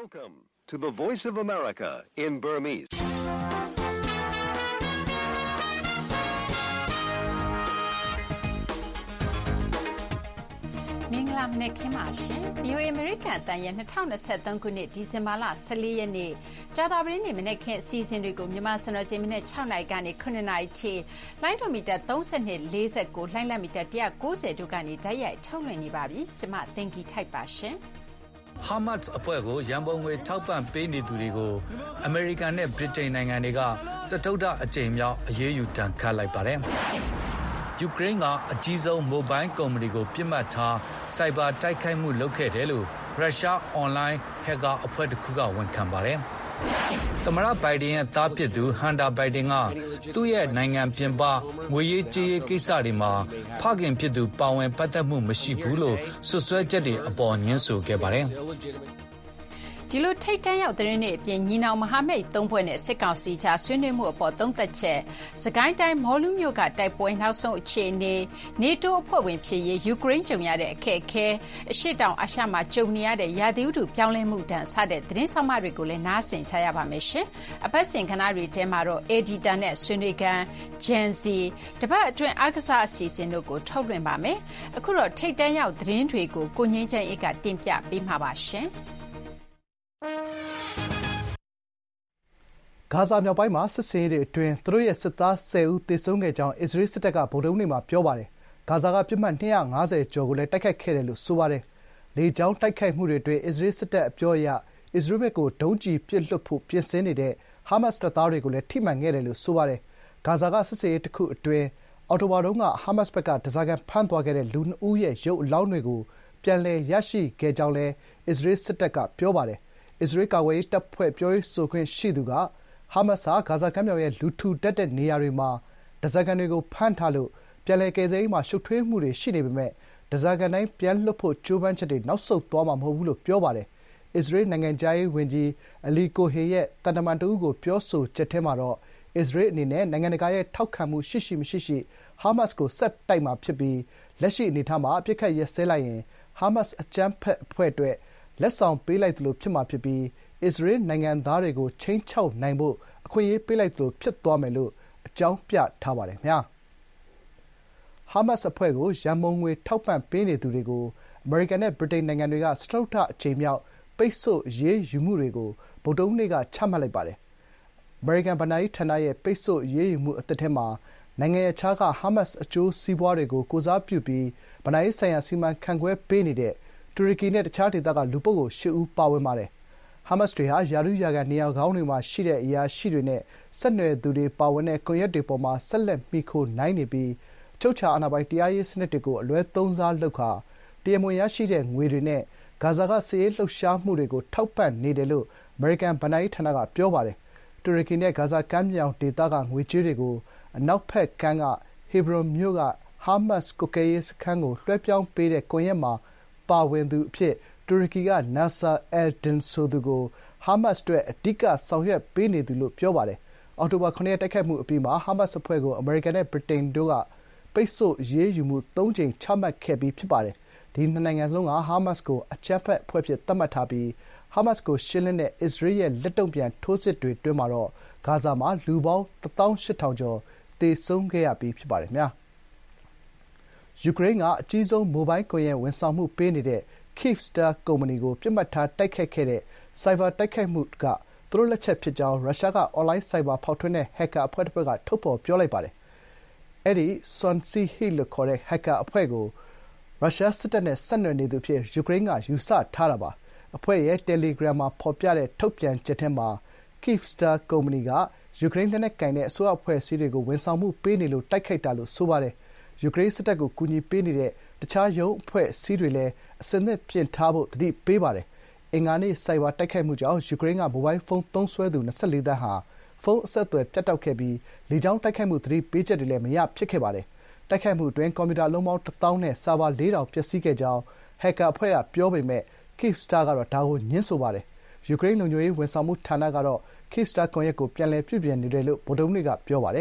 Welcome to the Voice of America in Burmese. ။မင်္ဂလာမနက်ခင်းပါရှင်။ VOA American အသံရဲ့2023ခုနှစ်ဒီဇင်ဘာလ14ရက်နေ့ကြာသပတေးနေ့မနက်ခင်းအစီအစဉ်တွေကိုမြန်မာစံတော်ချိန်မနေ့6နာရီကနေ9နာရီထိလိုင်းဒိုမီတာ32 49လိုင်းလက်မီတာ190တို့ကနေဓာတ်ရိုက်ထုတ်လွှင့်နေပါပြီ။ကျွန်မသင်္ကီထိုက်ပါရှင်။ Hamas အဖွဲ့ကိုရန်ပုံငွေထောက်ပံ့ပေးနေသူတွေကိုအမေရိကန်နဲ့ဗြိတိန်နိုင်ငံတွေကစတုတ္ထအကြိမ်မြောက်အရေးယူဒဏ်ခတ်လိုက်ပါတယ်။ယူကရိန်းကအကြီးဆုံးမိုဘိုင်းကုမ္ပဏီကိုပြစ်မှတ်ထားစိုက်ဘာတိုက်ခိုက်မှုလုပ်ခဲ့တယ်လို့ရုရှားအွန်လိုင်းဟက်ကာအဖွဲ့တစ်ခုကဝန်ခံပါတယ်။သမ္မတဘိုင်ဒန်ရဲ့သားဖြစ်သူဟန်တာဘိုင်ဒန်ကသူ့ရဲ့နိုင်ငံပြင်ပငွေရေးကြေးရေးကိစ္စတွေမှာဖခင်ဖြစ်သူပါဝင်ပတ်သက်မှုမရှိဘူးလို့ဆွဆွဲချက်တွေအပေါ်ညှင်းဆိုခဲ့ပါတယ်။ဒီလိုထိတ်တန့်ရောက်တဲ့နေ့အပြင်ညီနောင်မဟာမိတ်၃ဘွဲ့နဲ့စစ်ကောင်စီကြားဆွေးနွေးမှုအပေါ်သုံးသက်ချက်စကိုင်းတိုင်းမော်လူမြို့ကတိုက်ပွဲနောက်ဆုံးအခြေအနေနေတိုးအဖွဲ့ဝင်ဖြစ်ရေးယူကရိန်းကြုံရတဲ့အခက်အခဲအရှေ့တောင်အာရှမှာကြုံနေရတဲ့ရာသီဥတုပြောင်းလဲမှုဒဏ်စတဲ့သတင်းဆောင်မတွေကိုလည်းနားဆင်ကြရပါမယ်ရှင်။အပတ်စဉ်ခဏတွေထဲမှာတော့ Editor နဲ့ဆွေးနွေးခန်း Gen Z တပတ်အတွင်းအားကစားအစီအစဉ်တို့ကိုထုတ်လွှင့်ပါမယ်။အခုတော့ထိတ်တန့်ရောက်သတင်းတွေကိုကိုငင်းချမ်းအေးကတင်ပြပေးမှာပါရှင်။ဂါဇာမြောက်ပိုင်းမှာစစ်ဆင်ရေးတွေအတွင်းသူတို့ရဲ့စစ်သား10ဦးသေဆုံးခဲ့ကြောင်းအစ္စရေးစစ်တပ်ကဗုဒ္ဓဟူးနေ့မှာပြောပါတယ်။ဂါဇာကပစ်မှတ်250ကျော်ကိုလည်းတိုက်ခိုက်ခဲ့တယ်လို့ဆိုပါတယ်။လေကြောင်းတိုက်ခိုက်မှုတွေအတွင်းအစ္စရေးစစ်တပ်အပြောအရအစ္စရေးဘက်ကိုဒုံးကျည်ပစ်လွှတ်ဖို့ပြင်ဆင်နေတဲ့ဟာမတ်စ်တပ်သားတွေကိုလည်းထိမှန်ခဲ့တယ်လို့ဆိုပါတယ်။ဂါဇာကစစ်ဆင်ရေးတစ်ခုအတွင်းအောက်တိုဘာတုန်းကဟာမတ်စ်ဘက်ကဓားစာခံဖမ်းသွားခဲ့တဲ့လူ2ဦးရဲ့ရုပ်အလောင်းတွေကိုပြန်လည်ရရှိခဲ့ကြောင်းလည်းအစ္စရေးစစ်တပ်ကပြောပါတယ်။အစ္စရေးကာကွယ်ရေးတပ်ဖွဲ့ပြောရေးဆိုခွင့်ရှိသူကဟာမတ်စ်ဟာဂါဇာကမ်းမြောင်ရဲ့လူထူထပ်တဲ့နေရာတွေမှာဓားစာခံတွေကိုဖမ်းထားလို့ပြန်လည်ကယ်ဆယ်ရေးမှာရှုပ်ထွေးမှုတွေရှိနေပေမယ့်ဓားစာခံတိုင်းပြန်လွှတ်ဖို့ကြိုးပမ်းချက်တွေနောက်ဆုတ်သွားမှာမဟုတ်ဘူးလို့ပြောပါတယ်။အစ္စရေးနိုင်ငံခြားရေးဝန်ကြီးအလီကိုဟေရဲ့သံတမန်တဦးကိုပြောဆိုချက်ထဲမှာတော့အစ္စရေးအနေနဲ့နိုင်ငံတကာရဲ့ထောက်ခံမှုရှိမရှိဟာမတ်စ်ကိုဆက်တိုက်မှာဖြစ်ပြီးလက်ရှိအနေအထားမှာအပစ်အခတ်ရပ်စဲလိုက်ရင်ဟာမတ်စ်အကြမ်းဖက်အဖွဲ့အတွက်လက်ဆောင်ပေးလိုက်သလိုဖြစ်မှာဖြစ်ပြီးအစ္စရေးနိုင်ငံသားတွေကိုခြိမ်းခြောက်နိုင်ဖို့အခွင့်အရေးပေးလိုက်သလိုဖြစ်သွားမယ်လို့အကြောင်းပြထားပါတယ်။ဟာမတ်စ်အဖွဲ့ကိုရန်ပုံငွေထောက်ပံ့ပေးနေသူတွေကိုအမေရိကန်နဲ့ဗြိတိန်နိုင်ငံတွေကစတုတ္ထအကြိမ်မြောက်ပိတ်ဆို့အရေးယူမှုတွေကိုဗုဒ္ဓဟူးနေ့ကချမှတ်လိုက်ပါတယ်။အမေရိကန်ဘဏ္ဍာရေးဌာနရဲ့ပိတ်ဆို့အရေးယူမှုအသစ်ထဲမှာနိုင်ငံရပ်ခြားကဟာမတ်စ်အကျိုးစီးပွားတွေကိုကိုယ်စားပြုပြီးဘဏ္ဍာရေးဆိုင်ရာစီမံခန့်ခွဲပေးနေတဲ့တူရကီနဲ့တခြားဒေသကလူပုဂ္ဂိုလ်8ဦးပါဝင်ပါတယ်။ဟာမတ်စ်တွေဟာရာထူးရာခံနေရာကောင်းတွေမှာရှိတဲ့အရာရှိတွေနဲ့ဆက်နွယ်သူတွေပါဝင်တဲ့ကွန်ရက်တွေပေါ်မှာဆက်လက်မှီခိုနိုင်နေပြီးအချုပ်အခြာအာဏာပိုင်တရားရေးစနစ်တွေကိုအလွဲသုံးစားလုပ်ခါတရားမဝင်ရရှိတဲ့ငွေတွေနဲ့ဂါဇာကစစ်ရေးလှုပ်ရှားမှုတွေကိုထောက်ပံ့နေတယ်လို့အမေရိကန်ဘဏ္ဍာရေးဌာနကပြောပါတယ်။တူရကီနဲ့ဂါဇာကမ်းမြောင်ဒေသကငွေကြေးတွေကိုအနောက်ဘက်ကမ်းကဟေဘရွန်မြို့ကဟာမတ်စ်ကွပ်ကဲရေးစခန်းကိုလွှဲပြောင်းပေးတဲ့ကွန်ရက်မှာပါဝင်သူအဖြစ်တူရကီကနာဆာအယ်ဒင်ဆိုသူကိုဟာမတ်စ်အတွက်အဓိကဆောင်ရွက်ပေးနေသူလို့ပြောပါတယ်။အောက်တိုဘာ9ရက်တိုက်ခိုက်မှုအပြီးမှာဟာမတ်စ်အဖွဲ့ကိုအမေရိကန်နဲ့ဗြိတိန်တို့ကပိတ်ဆို့အရေးယူမှု3ကြိမ်ချမှတ်ခဲ့ပြီးဖြစ်ပါတယ်။ဒီနှစ်နိုင်ငံစလုံးကဟာမတ်စ်ကိုအကြမ်းဖက်အဖွဲ့အဖြစ်သတ်မှတ်ထားပြီးဟာမတ်စ်ကိုရှင်းလင်းတဲ့အစ္စရေးရဲ့လက်တုံ့ပြန်ထိုးစစ်တွေအတွင်းမှာတော့ဂါဇာမှာလူပေါင်း18000ကျော်သေဆုံးခဲ့ရပြီးဖြစ်ပါတယ်။ယူကရိန်းကအကြီးဆုံးမိုဘိုင်းကွန်ရက်ဝန်ဆောင်မှုပေးနေတဲ့ Kyivstar ကုမ္ပဏီကိုပစ်မှတ်ထားတိုက်ခိုက်ခဲ့တဲ့ဆိုက်ဘာတိုက်ခိုက်မှုကသူတို့လက်ချက်ဖြစ်ကြောင်းရုရှားကအွန်လိုင်းဆိုက်ဘာဖောက်ထွင်းတဲ့ဟက်ကာအဖွဲ့တစ်ဖွဲ့ကထုတ်ဖော်ပြောလိုက်ပါတယ်။အဲဒီ Sonsyh လို့ခေါ်တဲ့ဟက်ကာအဖွဲ့ကိုရုရှားစစ်တပ်နဲ့ဆက်နွယ်နေသူအဖြစ်ယူကရိန်းကယူဆထားတာပါ။အဖွဲ့ရဲ့တယ်လီဂရမ်မှာဖော်ပြတဲ့ထုတ်ပြန်ချက်ထဲမှာ Kyivstar ကုမ္ပဏီကယူကရိန်းလက်နက်ကိုင်တဲ့အစိုးရအဖွဲ့အစည်းတွေကိုဝန်ဆောင်မှုပေးနေလို့တိုက်ခိုက်တာလို့ဆိုပါတယ်။ယူကရိန်းစစ်တပ်ကိုကူညီပေးနေတဲ့တခြားရုံးအဖွဲ့အစည်းတွေလည်းအဆင်သင့်ပြင်ထားဖို့သတိပေးပါတယ်။အင်္ဂါနေ့ဆိုက်ဘာတိုက်ခိုက်မှုကြောင့်ယူကရိန်းကမိုဘိုင်းဖုန်းသုံးစွဲသူ24သန်းဟာဖုန်းအဆက်အသွယ်ပြတ်တောက်ခဲ့ပြီးလေကြောင်းတိုက်ခိုက်မှုသတိပေးချက်တွေလည်းမရဖြစ်ခဲ့ပါတယ်။တိုက်ခိုက်မှုအတွင်းကွန်ပျူတာလုံးပေါင်း1000နဲ့ဆာဗာ4000ပျက်စီးခဲ့ကြောင်းဟက်ကာအဖွဲ့ကပြောပေမယ့် Kyivstar ကတော့ဒါကိုငြင်းဆိုပါတယ်။ယူကရိန်းလုံခြုံရေးဝန်ဆောင်မှုဌာနကတော့ Kyivstar ကွန်ရက်ကိုပြန်လည်ပြုပြင်နေတယ်လို့ဗုဒ္ဓဟူးနေ့ကပြောပါတယ်။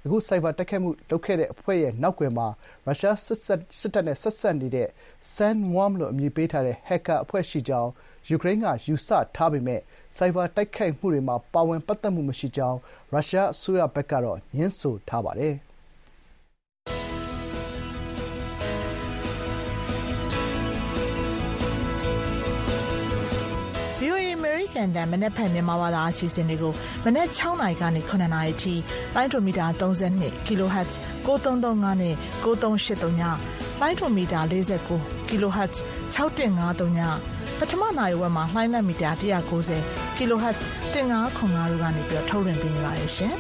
အခုဆိုက်ဘာတိုက်ခိုက်မှုလုပ်ခဲ့တဲ့အဖွဲ့ရဲ့နောက်ကွယ်မှာရုရှားစစ်တပ်နဲ့ဆက်စပ်နေတဲ့ Sandworm လို့အမည်ပေးထားတဲ့ဟက်ကာအဖွဲ့ရှိကြောင်းယူကရိန်းကယူဆထားပေမယ့်ဆိုက်ဘာတိုက်ခိုက်မှုတွေမှာပါဝင်ပတ်သက်မှုမရှိကြောင်းရုရှားအစိုးရဘက်ကတော့ငြင်းဆိုထားပါတယ်။ VOA အမေရိကန်တန်မနက်ဖြန်မြန်မာဘာသာအစီအစဉ်တွေကိုမနက်6:00 နာရီကနေ 9:00 နာရီထိလိုင်းဒိုမီတာ32 kHz 9335နဲ့9383ညလိုင်းဒိုမီတာ49 kHz 6153ညပထမနိုင်ဝက်မှာလှိုင်းလက်မီတာ190 kHz 1505တို့ကနေပြီးထုတ်လွှင့်ပေးနေပါတယ်ရှင်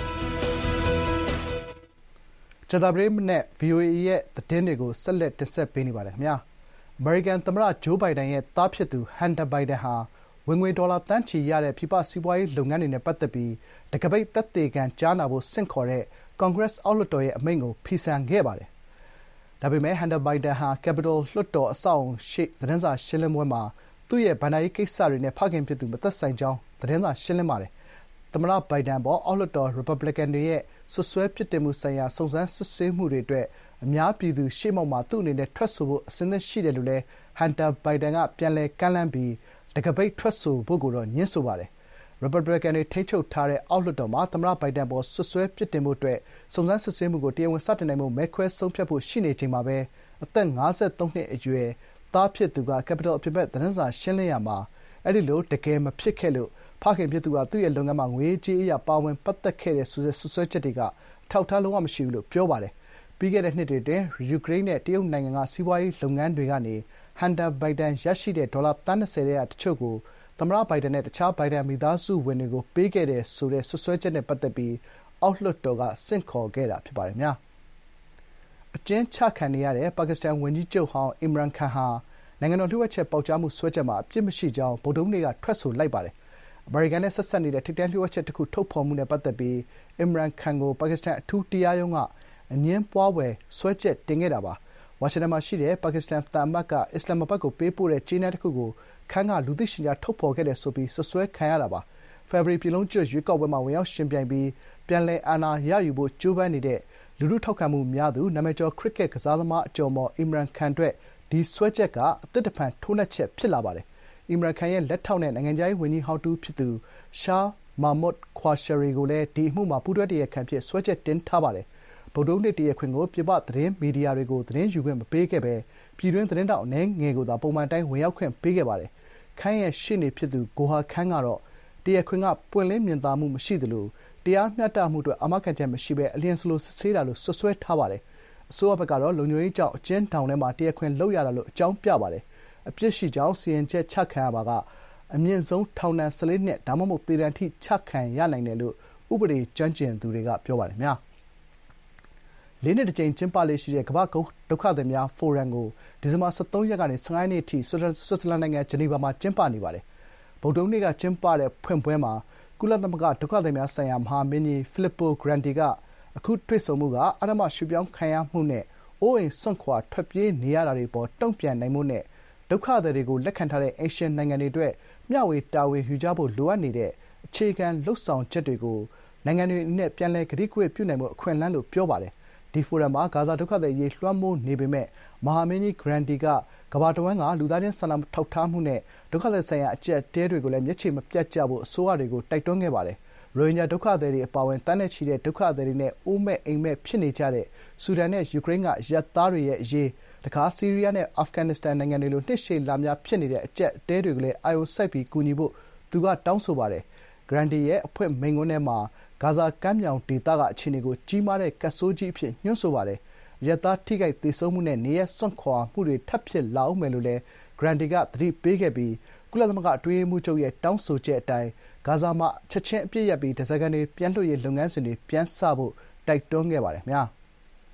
။ကြာသပတေးနေ့ VOA ရဲ့သတင်းတွေကိုဆက်လက်တင်ဆက်ပေးနေပါတယ်ခင်ဗျာ။ အမေရိကန်သမ္မတဂျိုးဘိုင်ဒန်ရဲ့သားဖြစ်သူဟန်တာဘိုင်ဒန်ဟာဝင်ငွေဒေါ်လာသန်းချီရတဲ့ပြည်ပစီးပွားရေးလုပ်ငန်းတွေနဲ့ပတ်သက်ပြီးတံခါးပိတ်သက်သေခံကြားနာဖို့ဆင့်ခေါ်တဲ့ကွန်ဂရက်အောက်လွှတ်တော်ရဲ့အမိန့်ကိုဖီဆန်ခဲ့ပါတယ်။ဒါပေမယ့်ဟန်တာဘိုင်ဒန်ဟာ Capitol လွှတ်တော်အဆောက်အအုံရှေ့သတင်းစာရှင်းလင်းပွဲမှာသူ့ရဲ့ဘဏ္ဍာရေးကိစ္စတွေနဲ့ဖခင်ဖြစ်သူမသက်ဆိုင်ကြောင်းသတင်းစာရှင်းလင်းပါတယ်။သမ္မတဘိုင်ဒန်အပေါ်အောက်လွှတ်တော်ရီပတ်ဘလီကန်တွေရဲ့စွပ်စွဲပြစ်တင်မှုဆိုင်ရာစုံစမ်းစစ်ဆေးမှုတွေအတွက်အများပြည်သူရှေ့မှောက်မှာသူ့အနေနဲ့ထွက်ဆိုဖို့အဆင်သင့်ရှိတယ်လို့လည်းဟန်တာဘိုင်ဒန်ကပြန်လည်ကမ်းလှမ်းပြီးတံခါးပိတ်ထွက်ဆိုဖို့ကိုတော့ငြင်းဆိုပါတယ်။ရီပတ်ဘလီကန်တွေထိန်းချုပ်ထားတဲ့အောက်လွှတ်တော်မှာသမ္မတဘိုင်ဒန်အပေါ်စွပ်စွဲပြစ်တင်ဖို့အတွက်စုံစမ်းစစ်ဆေးမှုကိုတရားဝင်စတင်နိုင်ဖို့မဲခွဲဆုံးဖြတ်ဖို့ရှိနေချိန်မှာပဲအသက်53နှစ်အရွယ်သားဖြစ်သူက Capitol အပြင်ဘက်သတင်းစာရှင်းလင်းရာမှာအဲဒီလိုတကယ်မဖြစ်ခဲ့လို့ဖခင်ဖြစ်သူကသူ့ရဲ့လုပ်ငန်းမှာငွေကြေးအရာပါဝင်ပတ်သက်ခဲ့တဲ့စွပ်စွဲချက်တွေကအထောက်အထားလုံးဝမရှိဘူးလို့ပြောပါတယ်။ပြီးခဲ့တဲ့နှစ်တွေအတွင်းယူကရိန်းနဲ့တရုတ်နိုင်ငံကစီးပွားရေးလုပ်ငန်းတွေကနေဟန်တာဘိုင်ဒန်ရရှိတဲ့ဒေါ်လာသန်း20ထဲကတချို့ကိုသမ္မတဘိုင်ဒန်နဲ့တခြားဘိုင်ဒန်မိသားစုဝင်တွေကိုပေးခဲ့တယ်ဆိုတဲ့စွပ်စွဲချက်နဲ့ပတ်သက်ပြီးအောက်လွှတ်တော်ကဆင့်ခေါ်ခဲ့တာဖြစ်ပါတယ်။အကျဉ်းချခံနေရတဲ့ပါကစ္စတန်ဝန်ကြီးချုပ်ဟောင်းအင်မရန်ခန်ဟာနိုင်ငံတော်လျှို့ဝှက်ချက်ပေါက်ကြားမှုစွဲချက်မှာအပြစ်မရှိကြောင်းဗုဒ္ဓဟူးနေ့ကထွက်ဆိုလိုက်ပါတယ်။အမေရိကန်နဲ့ဆက်စပ်နေတဲ့ထိပ်တန်းလျှို့ဝှက်ချက်တခုထုတ်ဖော်မှုနဲ့ပတ်သက်ပြီးအင်မရန်ခန်ကိုပါကစ္စတန်အထူးတရားရုံးကအငြင်းပွားဖွယ်စွဲချက်တင်ခဲ့တာပါ။ဝါရှင်တန်မှာရှိတဲ့ပါကစ္စတန်သံအမတ်ကအစ္စလာမ္မာဘတ်ကိုပေးပို့တဲ့ကြေးနန်းတခုကိုခန်းကလူသိရှင်ကြားထုတ်ဖော်ခဲ့တယ်ဆိုပြီးစွပ်စွဲခံရတာပါ။ဖေဖော်ဝါရီပြည်လုံးကျွတ်ရွေးကောက်ပွဲမှာဝင်ရောက်ယှဉ်ပြိုင်ပြီးပြန်လည်အာဏာရယူဖို့ကြိုးပမ်းနေတဲ့လူထုထောက်ခံမှုများသူနာမည်ကျော်ခရစ်ကက်ကစားသမားအကျော်မော်အင်မရန်ခန်အတွက်ဒီစွဲချက်ကအသစ်တဖန်ထိုးနှက်ချက်ဖြစ်လာပါတယ်။အင်မရန်ခန်ရဲ့လက်ထောက်နဲ့နိုင်ငံခြားရေးဝန်ကြီးဟောင်းတဦးဖြစ်သူရှာမာမွတ်ခွာရှာရီကိုလည်းဒီအမှုမှာပူးတွဲတရားခံအဖြစ်စွဲချက်တင်ထားပါတယ်။ဗုဒ္ဓဟူးနေ့တရားခွင်ကိုပြင်ပသတင်းမီဒီယာတွေကိုသတင်းယူခွင့်မပေးခဲ့ဘဲပြည်တွင်းသတင်းထောက်အနည်းငယ်ကိုသာပုံမှန်အတိုင်းဝင်ရောက်ခွင့်ပေးခဲ့ပါတယ်။ခန်ရဲ့ရှေ့နေဖြစ်သူဂိုဟာခန်ကတော့တရားခွင်ကပွင့်လင်းမြင်သာမှုမရှိသလိုတရားမျှတမှုအတွက်အာမခံချက်မရှိဘဲအလျင်စလိုစစ်ဆေးတာလို့စွပ်စွဲထားပါတယ်။အစိုးရဘက်ကတော့လုံခြုံရေးကြောင့်အကျဉ်းထောင်ထဲမှာတရားခွင်လုပ်ရတာလို့အကြောင်းပြပါတယ်။အပြစ်ရှိကြောင်းစီရင်ချက်ချခံရပါကအမြင့်ဆုံးထောင်ဒဏ်14နှစ်ဒါမှမဟုတ်သေဒဏ်ထိချခံရနိုင်တယ်လို့ဥပဒေကျွမ်းကျင်သူတွေကပြောပါတယ်။၄ နှစ်တစ်ကြိမ်ကျင်းပလေ့ရှိတဲ့ကမ္ဘာ့ဒုက္ခသည်များဖိုရမ်ကိုဒီဇင်ဘာ13ရက်ကနေ15ရက်နေ့အထိဆွစ်ဇာလန်နိုင်ငံဂျနီဗာမှာကျင်းပနေပါတယ်။ဗုဒ္ဓဟူးနေ့ကကျင်းပတဲ့ဖွင့်ပွဲမှာကုလသမဂ္ဂဒုက္ခသည်များဆိုင်ရာမဟာမင်းကြီးဖိလစ်ပိုဂရန်တီကအခုတွေ့ဆုံမှုကအဓမ္မရွှေ့ပြောင်းခံရမှုနဲ့အိုးအိမ်စွန့်ခွာထွက်ပြေးနေရတာတွေပေါ်တုံ့ပြန်နိုင်မှုနဲ့ဒုက္ခသည်တွေကိုလက်ခံထားတဲ့အိမ်ရှင်နိုင်ငံတွေအတွက်မျှဝေတာဝန်ယူကြဖို့လိုအပ်နေတဲ့အခြေခံလုပ်ဆောင်ချက်တွေကိုနိုင်ငံတွေအနေနဲ့ပြန်လည်ကတိကဝတ်ပြုနိုင်ဖို့အခွင့်အလမ်းလို့ပြောပါတယ်။ဒီဖိုရမ်မှာဂါဇာဒုက္ခသည်အရေးလွှမ်းမိုးနေပေမဲ့မဟာမင်းကြီးဂရန်တီကကမ္ဘာတဝန်းကလူသားချင်းစာနာထောက်ထားမှုနဲ့ဒုက္ခသည်ဆိုင်ရာအကျပ်အတည်းတွေကိုလည်းမျက်ခြေမပြတ်ကြဖို့အစိုးရတွေကိုတိုက်တွန်းခဲ့ပါတယ်။ရိုဟင်ဂျာဒုက္ခသည်တွေအပါအဝင်သန်းနဲ့ချီတဲ့ဒုက္ခသည်တွေနဲ့အိုးမဲ့အိမ်မဲ့ဖြစ်နေကြတဲ့ဆူဒန်နဲ့ယူကရိန်းကအရပ်သားတွေရဲ့အရေးတခါဆီးရီးယားနဲ့အာဖဂန်နစ္စတန်နိုင်ငံတွေလိုနှစ်ရှည်လများဖြစ်နေတဲ့အကျပ်အတည်းတွေကိုလည်းအာရုံစိုက်ပြီးကူညီဖို့သူကတောင်းဆိုပါတယ်။ဂရန်တီရဲ့အဖွင့်မိန့်ခွန်းထဲမှာဂါဇာကမ်းမြောင်ဒေသကအခြေအနေကိုကြီးမားတဲ့ကပ်ဆိုးကြီးအဖြစ်ညွှန်းဆိုပါတယ်။အရပ်သားထိခိုက်သေဆုံးမှုနဲ့နေရပ်စွန့်ခွာမှုတွေထပ်ဖြစ်လာဦးမယ်လို့လည်းဂရန်တီကသတိပေးခဲ့ပြီးကုလသမဂ္ဂအတွင်းရေးမှူးချုပ်ရဲ့တောင်းဆိုချက်အတိုင်းဂါဇာမှာချက်ချင်းအပစ်ရပ်ပြီးဓားစာခံတွေပြန်လွှတ်ရေးလုပ်ငန်းစဉ်တွေပြန်စဖို့တိုက်တွန်းခဲ့ပါတယ်ခင်ဗျာ။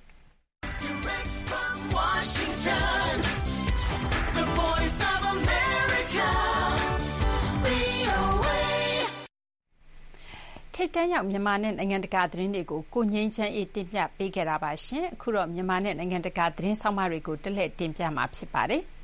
ထိပ်တန်းရောက်မြန်မာနဲ့နိုင်ငံတကာသတင်းတွေကိုကိုငြိမ်းချမ်းအေးတင်ပြပေးခဲ့တာပါရှင်။အခုတော့မြန်မာနဲ့နိုင်ငံတကာသတင်းဆောင်မတွေကိုတက်လက်တင်ပြမှာဖြစ်ပါတယ်။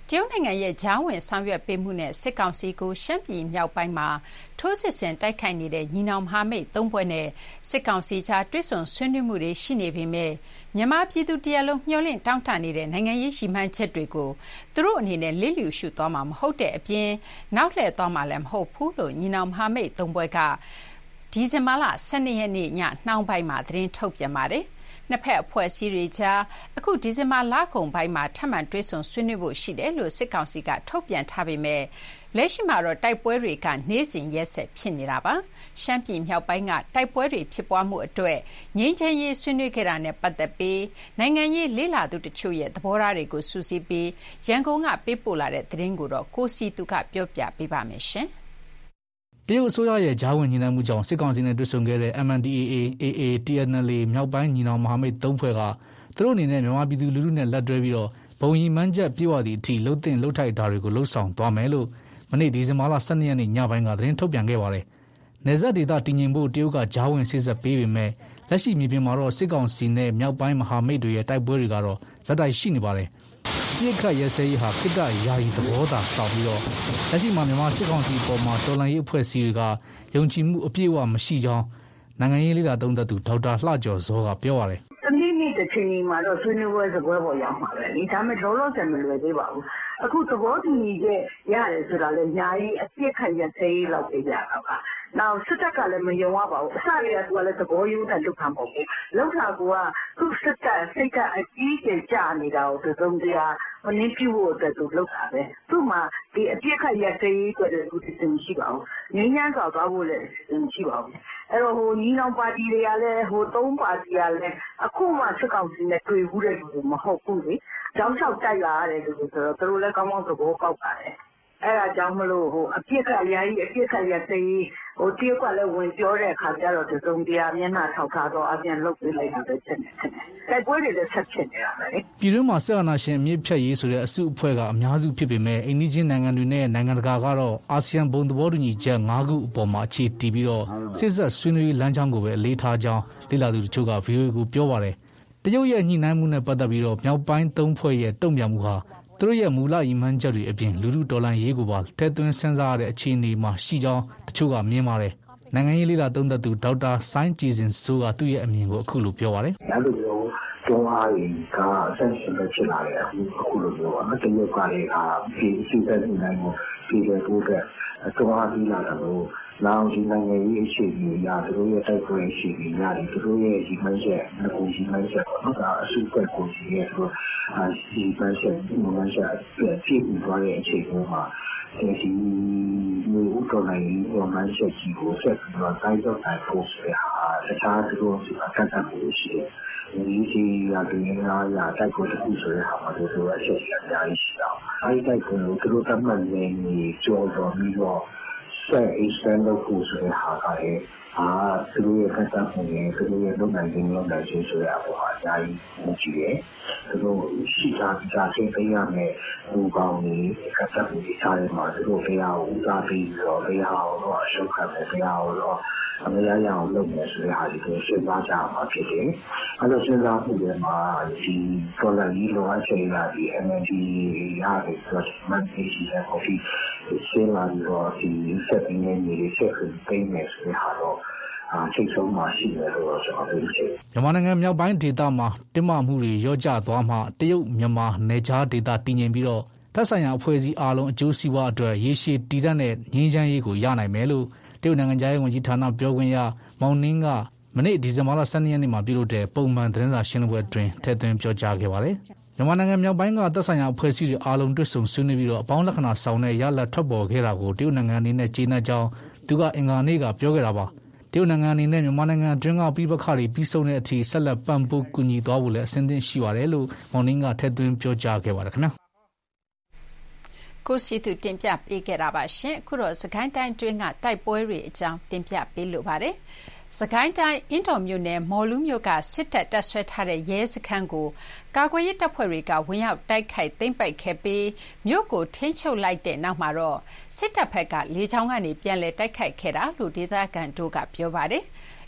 တရုတ်နိုင်ငံရဲ့ကြားဝင်ဆောင်ရွက်ပေးမှုနဲ့စစ်ကောင်စီကိုရှမ်းပြည်မြောက်ပိုင်းမှာထိုးစစ်ဆင်တိုက်ခိုက်နေတဲ့ညီနောင်မဟာမိတ်၃ဘွဲ့နဲ့စစ်ကောင်စီကြားတွဲဆုံဆွေးနွေးမှုတွေရှိနေပေမဲ့မြန်မာပြည်သူတရားလုံးမျှော်လင့်တောင်းတနေတဲ့နိုင်ငံရေးရှိမှန်းချက်တွေကိုသူတို့အနေနဲ့လစ်လျူရှုသွားမှာမဟုတ်တဲ့အပြင်နောက်လှည့်သွားမှာလည်းမဟုတ်ဘူးလို့ညီနောင်မဟာမိတ်၃ဘွဲ့ကဒီဇင်ဘာလ12ရက်နေ့ညနှောင်းပိုင်းမှာသတင်းထုတ်ပြန်ပါတယ်။နှစ်ဖက်အဖွဲ့အစည်းတွေကြားအခုဒီဇင်ဘာလကုန်ပိုင်းမှာထပ်မံတွဲဆုံဆွေးနွေးဖို့ရှိတယ်လို့စစ်ကောင်စီကထုတ်ပြန်ထားပေမဲ့လက်ရှိမှာတော့တိုက်ပွဲတွေကနေ့စဉ်ရက်ဆက်ဖြစ်နေတာပါ။ရှမ်းပြည်မြောက်ပိုင်းကတိုက်ပွဲတွေဖြစ်ပွားမှုအတွက်ငြိမ်းချမ်းရေးဆွေးနွေးခဲ့တာနဲ့ပတ်သက်ပြီးနိုင်ငံရေးလေ့လာသူတချို့ရဲ့သဘောထားတွေကိုစူးစီးပြီးရန်ကုန်ကပေးပို့လာတဲ့သတင်းကိုတော့ကိုစီသူကပြောပြပေးပါမယ်ရှင်။တရုတ်အစိုးရရဲ့ဂျားဝင်ညီနိုင်မှုကြောင့်စစ်ကောင်စီနဲ့တွေ့ဆုံခဲ့တဲ့ MNDAA, AA, TNLA မြောက်ပိုင်းညီနောင်မဟာမိတ်၃ဖွဲ့ကသူတို့အနေနဲ့မြန်မာပြည်သူလူထုနဲ့လက်တွဲပြီးတော့ဘုံရီမှန်းချက်ပြေဝသည့်အထိလှုပ်တင်လှုပ်ထိုက်တာတွေကိုလှုပ်ဆောင်သွားမယ်လို့မနေ့ဒီဇင်ဘာလ12ရက်နေ့ညပိုင်းကသတင်းထုတ်ပြန်ခဲ့ပါတယ်။နယ်စပ်ဒေသတည်ငြိမ်ဖို့တရုတ်ကဂျားဝင်စစ်ဆက်ပေးပေမဲ့လက်ရှိမြေပြင်မှာတော့စစ်ကောင်စီနဲ့မြောက်ပိုင်းမဟာမိတ်တွေရဲ့တိုက်ပွဲတွေကတော့ဇက်တိုက်ရှိနေပါတယ်။ပြစ်ခတ်ရဲစဲရေးဟာခိတ္တယာယီသဘောသာဆောင်ပြီးတော့လက်ရှိမှာမြန်မာစစ်ကောင်စီပေါ်မှာတော်လှန်ရေးအဖွဲ့အစည်းတွေကယုံကြည်မှုအပြည့်အဝမရှိကြောင်းနိုင်ငံရေးလေ့လာသုံးသပ်သူဒေါက်တာလှကျော်ဇောကပြောပါတယ်။တနည်းနည်းတစ်ချိန်မှာတော့ဆွေးနွေးပွဲစပွဲပေါ်ရောက်မှာပဲလေဒါပေမဲ့လောလောဆယ်မလွယ်သေးပါဘူးအခုသဘောတူညီချက်ရတယ်ဆိုတာလည်းအများကြီးအပြစ်ခံရသေးလောက်ပြကြတာပါနောက်စစ်တပ်ကလည်းမယုံရပါဘူးအစတွေကသူကလည်းသဘောရိုးတဲ့လုပ်ခံပေါ့လေလောက်တာကသူ့စစ်တပ်စိတ်ကအကြီးကျယ်ကြာနေတာကိုသုံးတရားမနှင်းပြဖို့အတွက်သူလုပ်တာပဲသူ့မှာဒီအပြစ်ခတ်ရသေးအတွက်သူသိရှိပါဘူးငင်းညမ်းစွာသွားဖို့လည်းရှိပါဘူးအဲ့တော့ညီနောင်ပါတီတွေကလည်း၃ပါတီကလည်းအခုမှစစ်ကောင်စီနဲ့တွေ့ဘူးတဲ့လူမဟုတ်ဘူးလေကြောင်းလျှောက်တိုက်လာရတယ်လို့ဆိုတော့သူတို့လည်းကောင်းကောင်းသဘောပေါက်ပါတယ်အဲ့ဒါကြောင့်မလို့အပြစ်ခတ်ရည်အပြစ်ခတ်ရသေးတရုတ်ကလည်းဝင်ပြောတဲ့အခါကျတော့သုံးတရားမျက်နှာထောက်ထားတော့အပြန်လုပ်ပေးလိုက်တာပဲဖြစ်နေတယ်တိုက်ပွဲတွေလည်းဆက်ဖြစ်နေတာပဲလေပြည်တွင်းမှာစစ်အာဏာရှင်အမြင့်ဖြတ်ရေးဆိုတဲ့အစုအဖွဲ့ကအများစုဖြစ်ပေမဲ့အိန္ဒိချင်းနိုင်ငံတွေနဲ့နိုင်ငံတကာကတော့အာဆီယံဘုံသဘောတူညီချက်၅ခုအပေါ်မှာအခြေတည်ပြီးတော့စစ်ဆက်ဆွေးနွေးလမ်းကြောင်းကိုပဲအလေးထားကြောင်းလေ့လာသူတချို့က VOA ကိုပြောပါတယ်တရုတ်ရဲ့ညှိနှိုင်းမှုနဲ့ပတ်သက်ပြီးတော့မြောက်ပိုင်း၃ဖွဲ့ရဲ့တုံ့ပြန်မှုဟာသူတို့ရဲ့မူလရည်မှန်းချက်တွေအပြင်လူထုတော်လှန်ရေးကိုပါထည့်သွင်းစဉ်းစားရတဲ့အခြေအနေမှာရှိကြောင်းတချို့ကမြင်ပါတယ်နိုင်ငံရေးလေ့လာသုံးသပ်သူဒေါက်တာဆိုင်းကြည်စင်စိုးကသူ့ရဲ့အမြင်ကိုအခုလိုပြောပါတယ်။ဒါလိုမျိုးတွန်းအားတွေကအဆင့်ရှင်ပဲဖြစ်လာတယ်အခုလိုမျိုးအမတရုတ်ကလည်းဒီစီးတဲ့နိုင်ကိုပြည်တဲ့ပို့တဲ့တွန်းအားကြီးလာတယ်လို့နောက်ဒီနိုင်ငံရေးအခြေအနေအရသူတို့ရဲ့တိုက်ပွဲအခြေအနေအရသူတို့ရဲ့ဒီမှန်းချက်ငကူဒီမှန်းချက်ပေါ့နော်အစုအဖွဲ့ကိုကြီးရဲ့သူတို့ဒီမှန်းချက်ဒီမှန်းချက်ပြည့်ပြီးသွားတဲ့အခြေအနေမှာဒီမျိုးတော်နိုင်ရောမှန်းချက်ကြီးကိုဆက်ပြီးတော့တိုင်းတော့တိုင်းပို့ရတာတခြားသူတို့ကကန့်သတ်မှုရှိတယ်ဒီရာဒီနာရာတိုက်ပွဲတစ်ခုဆိုတဲ့ဟာမှာသူတို့အချက်ကြီးအများကြီးရှိတော့အဲဒီတိုက်ပွဲကိုသူတို့တတ်မှတ်နေကြော်တော်ပြီးတော့ဆက်အစံလို့ကိုဆိုတဲ့ဟာကလည်းသူတို့ရဲ့ကန့်သတ်မှုတွေသူတို့ရဲ့လုပ်နိုင်ခြင်းဆိုတဲ့အပေါ်မှာအများကြီးရှိတယ်သူတို့ရှိတာဒီကသိပေးရမယ်ဘူကောင်းကြီးကန့်သတ်မှုတွေထားတယ်မှာသူတို့တရားကိုဦးစားပေးပြီးတော့တရားကိုအရှုံးခံတယ်တရားကိုတော့အမရရအောင်လုပ်မယ်ဆိုတဲ့ဟာဒီကိုစဉ်းစားကြမှာဖြစ်တယ်အဲလိုစဉ်းစားမှုတွေမှာဒီတော်လှန်ရေးလိုအပ်ချက်တွေဒီ MND ရတယ်ဆိုတော့မန်တီရှိတဲ့ coffee ရှင်းလာပြီးတော့ဒီဆက်ပြီးနေနေချက်ကိုပြင်မယ်ဆိုတဲ့ဟာတော့ချိတ်ဆုံးမှရှိတယ်လို့ကျွန်တော်ပြောချင်တယ်မြန်မာနိုင်ငံမြောက်ပိုင်းဒေသမှာတင်းမာမှုတွေရော့ကျသွားမှတရုတ်မြန်မာနယ်ခြားဒေသတည်ငြိမ်ပြီးတော့သက်ဆိုင်ရာအဖွဲ့အစည်းအားလုံးအကျိုးစီးပွားအတွက်ရေရှည်တည်တံ့တဲ့ငြိမ်းချမ်းရေးကိုရနိုင်မယ်လို့တရုတ်နိုင်ငံသားရေးဝန်ကြီးဌာနပြောခွင့်ရမောင်နင်းကမနေ့ဒီဇင်ဘာလ12ရက်နေ့မှာပြုလုပ်တဲ့ပုံမှန်သတင်းစာရှင်းလင်းပွဲအတွင်းထည့်သွင်းပြောကြားခဲ့ပါတယ်။မြန်မာနိုင်ငံမြောက်ပိုင်းကသက်ဆိုင်ရာအဖွဲ့အစည်းတွေအားလုံးတွေ့ဆုံဆွေးနွေးပြီးတော့အပေါင်းလက္ခဏာဆောင်တဲ့ရလဒ်ထွက်ပေါ်ခဲ့တာကိုတရုတ်နိုင်ငံအနေနဲ့ကျေနပ်ကြောင်းသူကအင်္ဂါနေ့ကပြောခဲ့တာပါ။တရုတ်နိုင်ငံအနေနဲ့မြန်မာနိုင်ငံအတွင်းကပြည်ပခါတွေပြီးဆုံးတဲ့အထိဆက်လက်ပံ့ပိုးကူညီသွားဖို့လည်းအဆင်သင့်ရှိပါတယ်လို့မောင်နင်းကထည့်သွင်းပြောကြားခဲ့ပါတယ်ခင်ဗျာ။ကိုစီသူတင်ပြပေးခဲ့တာပါရှင်အခုတော့စကိုင်းတိုင်းတွင်းကတိုက်ပွဲတွေအကြောင်းတင်ပြပေးလိုပါတယ်စကိုင်းတိုင်းအင်းတော်မြို့နယ်မော်လူးမြို့ကစစ်တပ်တပ်ဆွဲထားတဲ့ရဲစခန်းကိုကာကွယ်ရေးတပ်ဖွဲ့တွေကဝင်ရောက်တိုက်ခိုက်သိမ်းပိုက်ခဲ့ပြီးမြို့ကိုထိန်းချုပ်လိုက်တဲ့နောက်မှာတော့စစ်တပ်ဘက်ကလေကြောင်းကနေပြန်လည်တိုက်ခိုက်ခဲ့တာလို့ဒေသခံတို့ကပြောပါတယ်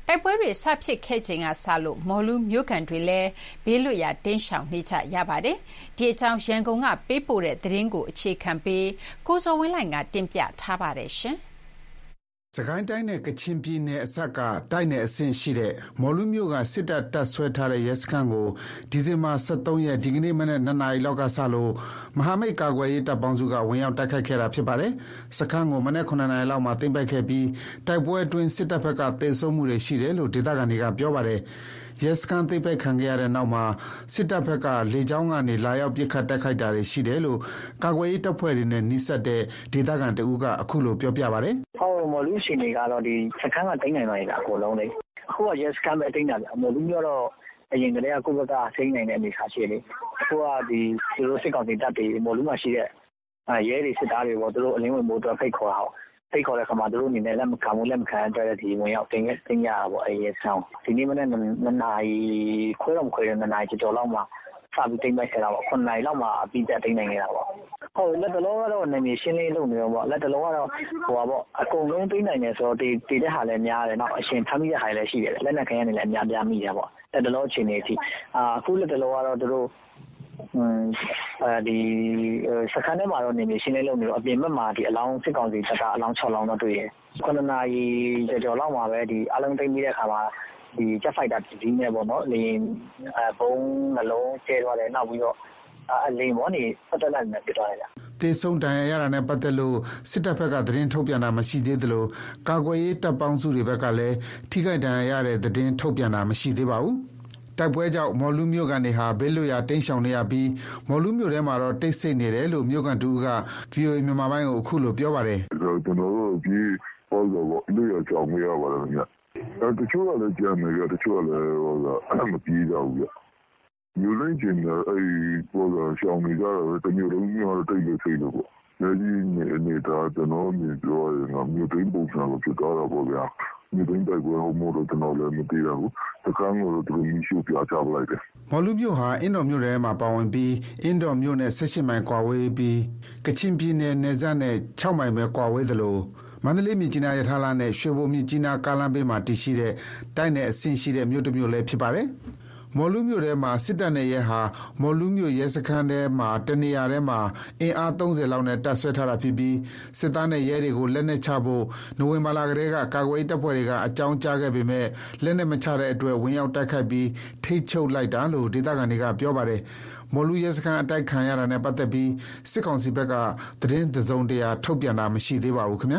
တိုက်ပွဲတွေစဖြစ်ခဲ့ချိန်ကစလို့မော်လူမြို့ကန်တွေလည်းဘေးလွတ်ရာတင်းရှောင်နေကြရပါတယ်။ဒီအကြောင်းရန်ကုန်ကပေးပို့တဲ့သတင်းကိုအခြေခံပြီးကိုစောဝင်းလိုင်ကတင်ပြထားပါတယ်ရှင်။စကိုင်းတိုင်းနဲ့ကချင်ပြည်နယ်အစပ်ကတိုက်နယ်အဆင့်ရှိတဲ့မော်လူမြို့ကစစ်တပ်တပ်ဆွဲထားတဲ့ရဲစခန်းကိုဒီဇင်ဘာ23ရက်ဒီကနေ့မနက်2 နာရီလောက်ကစလို့မဟာမိတ်ကာကွယ်ရေးတပ်ပေါင်းစုကဝင်ရောက်တိုက်ခိုက်ခဲ့တာဖြစ်ပါတယ်။စခန်းကိုမနက်9 နာရီလောက်မှာသိမ်းပိုက်ခဲ့ပြီးတိုက်ပွဲအတွင်းစစ်တပ်ဘက်ကသေဆုံးမှုတွေရှိတယ်လို့ဒေသခံတွေကပြောပါတယ်။ရဲစခန်းသိမ်းပိုက်ခံခဲ့ရတဲ့နောက်မှာစစ်တပ်ဘက်ကလေကြောင်းကနေလာရောက်ပစ်ခတ်တိုက်ခိုက်တာတွေရှိတယ်လို့ကာကွယ်ရေးတပ်ဖွဲ့တွေနဲ့နှိစက်တဲ့ဒေသခံတအူးကအခုလိုပြောပြပါတယ်။ဟုတ်မော်လူရှင်တွေကတော့ဒီစခန်းကတိတ်နိုင်ပါလေအကုန်လုံးလေ။အခုကရဲစခန်းပဲတိတ်နေတာမော်လူမျိုးတော့အရင်ကတည်းကကိုယ့်ဘက်ကစိမ့်နိုင်တဲ့အနေအထားရှိလေ။အခုကဒီသူတို့စစ်ကောင်စီတပ်တွေမော်လူမှာရှိတဲ့ရဲတွေစစ်သားတွေပေါ့သူတို့အလင်းဝင်မို့တော့ဖိတ်ခေါ်တာဟုတ်ဖိတ်ခေါ်တဲ့ခါမှာသူတို့အနေနဲ့လက်မခံဘူးလက်မခံတဲ့ဒီဝင်ရောက်တင်ရတာပေါ့အဲရဲဆောင်ဒီနေ့မနေ့2 နာရီခွဲတော့ခွဲ2 နာရီကျော်လောက်မှာစပြီးတိတ်ပိုက်ခဲ့တာပေါ့9 နာရီလောက်မှာအပြီးတက်တိတ်နိုင်နေတာပေါ့ဟုတ်လက်တလုံးကတော့နေမြေရှင်းလင်းလုပ်နေတော့ပေါ့လက်တလုံးကတော့ဟိုပါပေါ့အကုန်လုံးတိတ်နိုင်တယ်ဆိုတော့ဒီတဲ့ဟာလည်းများတယ်နောက်အရှင်ဖမ်းမိတဲ့ဟာလည်းရှိတယ်လက်နက်ခဲရနေလည်းအများပြားမိတယ်ပေါ့လက်တလုံးအချိန်နေအထိအခုလက်တလုံးကတော့သူတို့ဒီစခန်းထဲမှာတော့နေမြေရှင်းလင်းလုပ်နေတော့အပြင်ဘက်မှာဒီအလောင်းစစ်ကောင်စီတပ်ကအလောင်း6 လောင်းတော့တွေ့ရတယ်9 နာရီကျော်လောက်မှာပဲဒီအလုံးသိမ်းပြီးတဲ့အခါမှာဒီချက်ဖိုက်တာဒီနဲ့ပေါ့နော်လေဘုံနှလုံးကျဲသွားတယ်နောက်ပြီးတော့အလင်းပေါ်နေပတ်သက်လိုက်နေပြသွားတယ်ဗျတေဆုံးတန်ရတာနဲ့ပတ်သက်လို့စစ်တပ်ဘက်ကသတင်းထုတ်ပြန်တာမရှိသေးသလိုကာကွယ်ရေးတပ်ပေါင်းစုတွေဘက်ကလည်းထိခိုက်ဒဏ်ရာရတဲ့သတင်းထုတ်ပြန်တာမရှိသေးပါဘူးတိုက်ပွဲကြောင့်မော်လူမြို့ကန်တွေဟာဘေးလွတ်ရာတင်းရှောင်နေရပြီးမော်လူမြို့ထဲမှာတော့တိတ်ဆိတ်နေတယ်လို့မြို့ကန်တူက VOA မြန်မာပိုင်းကိုအခုလိုပြောပါတယ်ကျွန်တော်တို့ဒီပေါ်တော့လူရကြောင်မရပါဘူးညတချို့ကလည်းကြံနေရတချို့ကလည်းမပြေးကြဘူးမြို့ရင်းချင်းအဲပေါ်တော့ရှောင်နေကြတယ်တမျိုးလုံးမျိုးတိတ်လို့သိလို့ပေါ့ဒီနေတာကျွန်တော်မြင်ပြောရင်မြို့သိမ်းပုံစံကိုဖြစ်သွားတာပေါ့ဗျာမြို့သိမ်းတိုက်ပွဲဟိုမို့တော့ကျွန်တော်လည်းမသိရဘူးတကန်းလို့သူမျိုးရှုပြချပလိုက်တယ်မော်လူမြို့ဟာအင်ဒိုမြို့ထဲမှာပါဝင်ပြီးအင်ဒိုမြို့နဲ့18 မိုင်ကွာဝေးပြီးကချင်ပြည်နယ်နယ်စပ်နဲ့6 မိုင်ပဲကွာဝေးသလိုမန္တလေးမြစ်ကြီးနားရထားလမ်းနဲ့ရွှေဘိုမြစ်ကြီးနားကားလမ်းဘေးမှာတည်ရှိတဲ့တိုက်နယ်အဆင့်ရှိတဲ့မြို့တစ်မြို့လည်းဖြစ်ပါတယ်မော်လူမြို့ထဲမှာစစ်တပ်နဲ့ရဲဟာမော်လူမြို့ရဲစခန်းထဲမှာတနေရာထဲမှာအင်အား30လောက်နဲ့တပ်ဆွဲထားတာဖြစ်ပြီးစစ်သားနဲ့ရဲတွေကိုလက်နက်ချဖို့နိုဝင်ဘာလကတည်းကကာကွယ်ရေးတပ်ဖွဲ့တွေကအကြောင်းကြားခဲ့ပေမဲ့လက်နက်မချတဲ့အတွက်ဝင်ရောက်တိုက်ခိုက်ပြီးထိတ်ချုပ်လိုက်တာလို့ဒေသခံတွေကပြောပါတယ်မော်လူရဲစခန်းအတိုက်ခံရတာနဲ့ပတ်သက်ပြီးစစ်ကောင်စီဘက်ကသတင်းတစုံတရာထုတ်ပြန်တာမရှိသေးပါဘူးခင်ဗျာ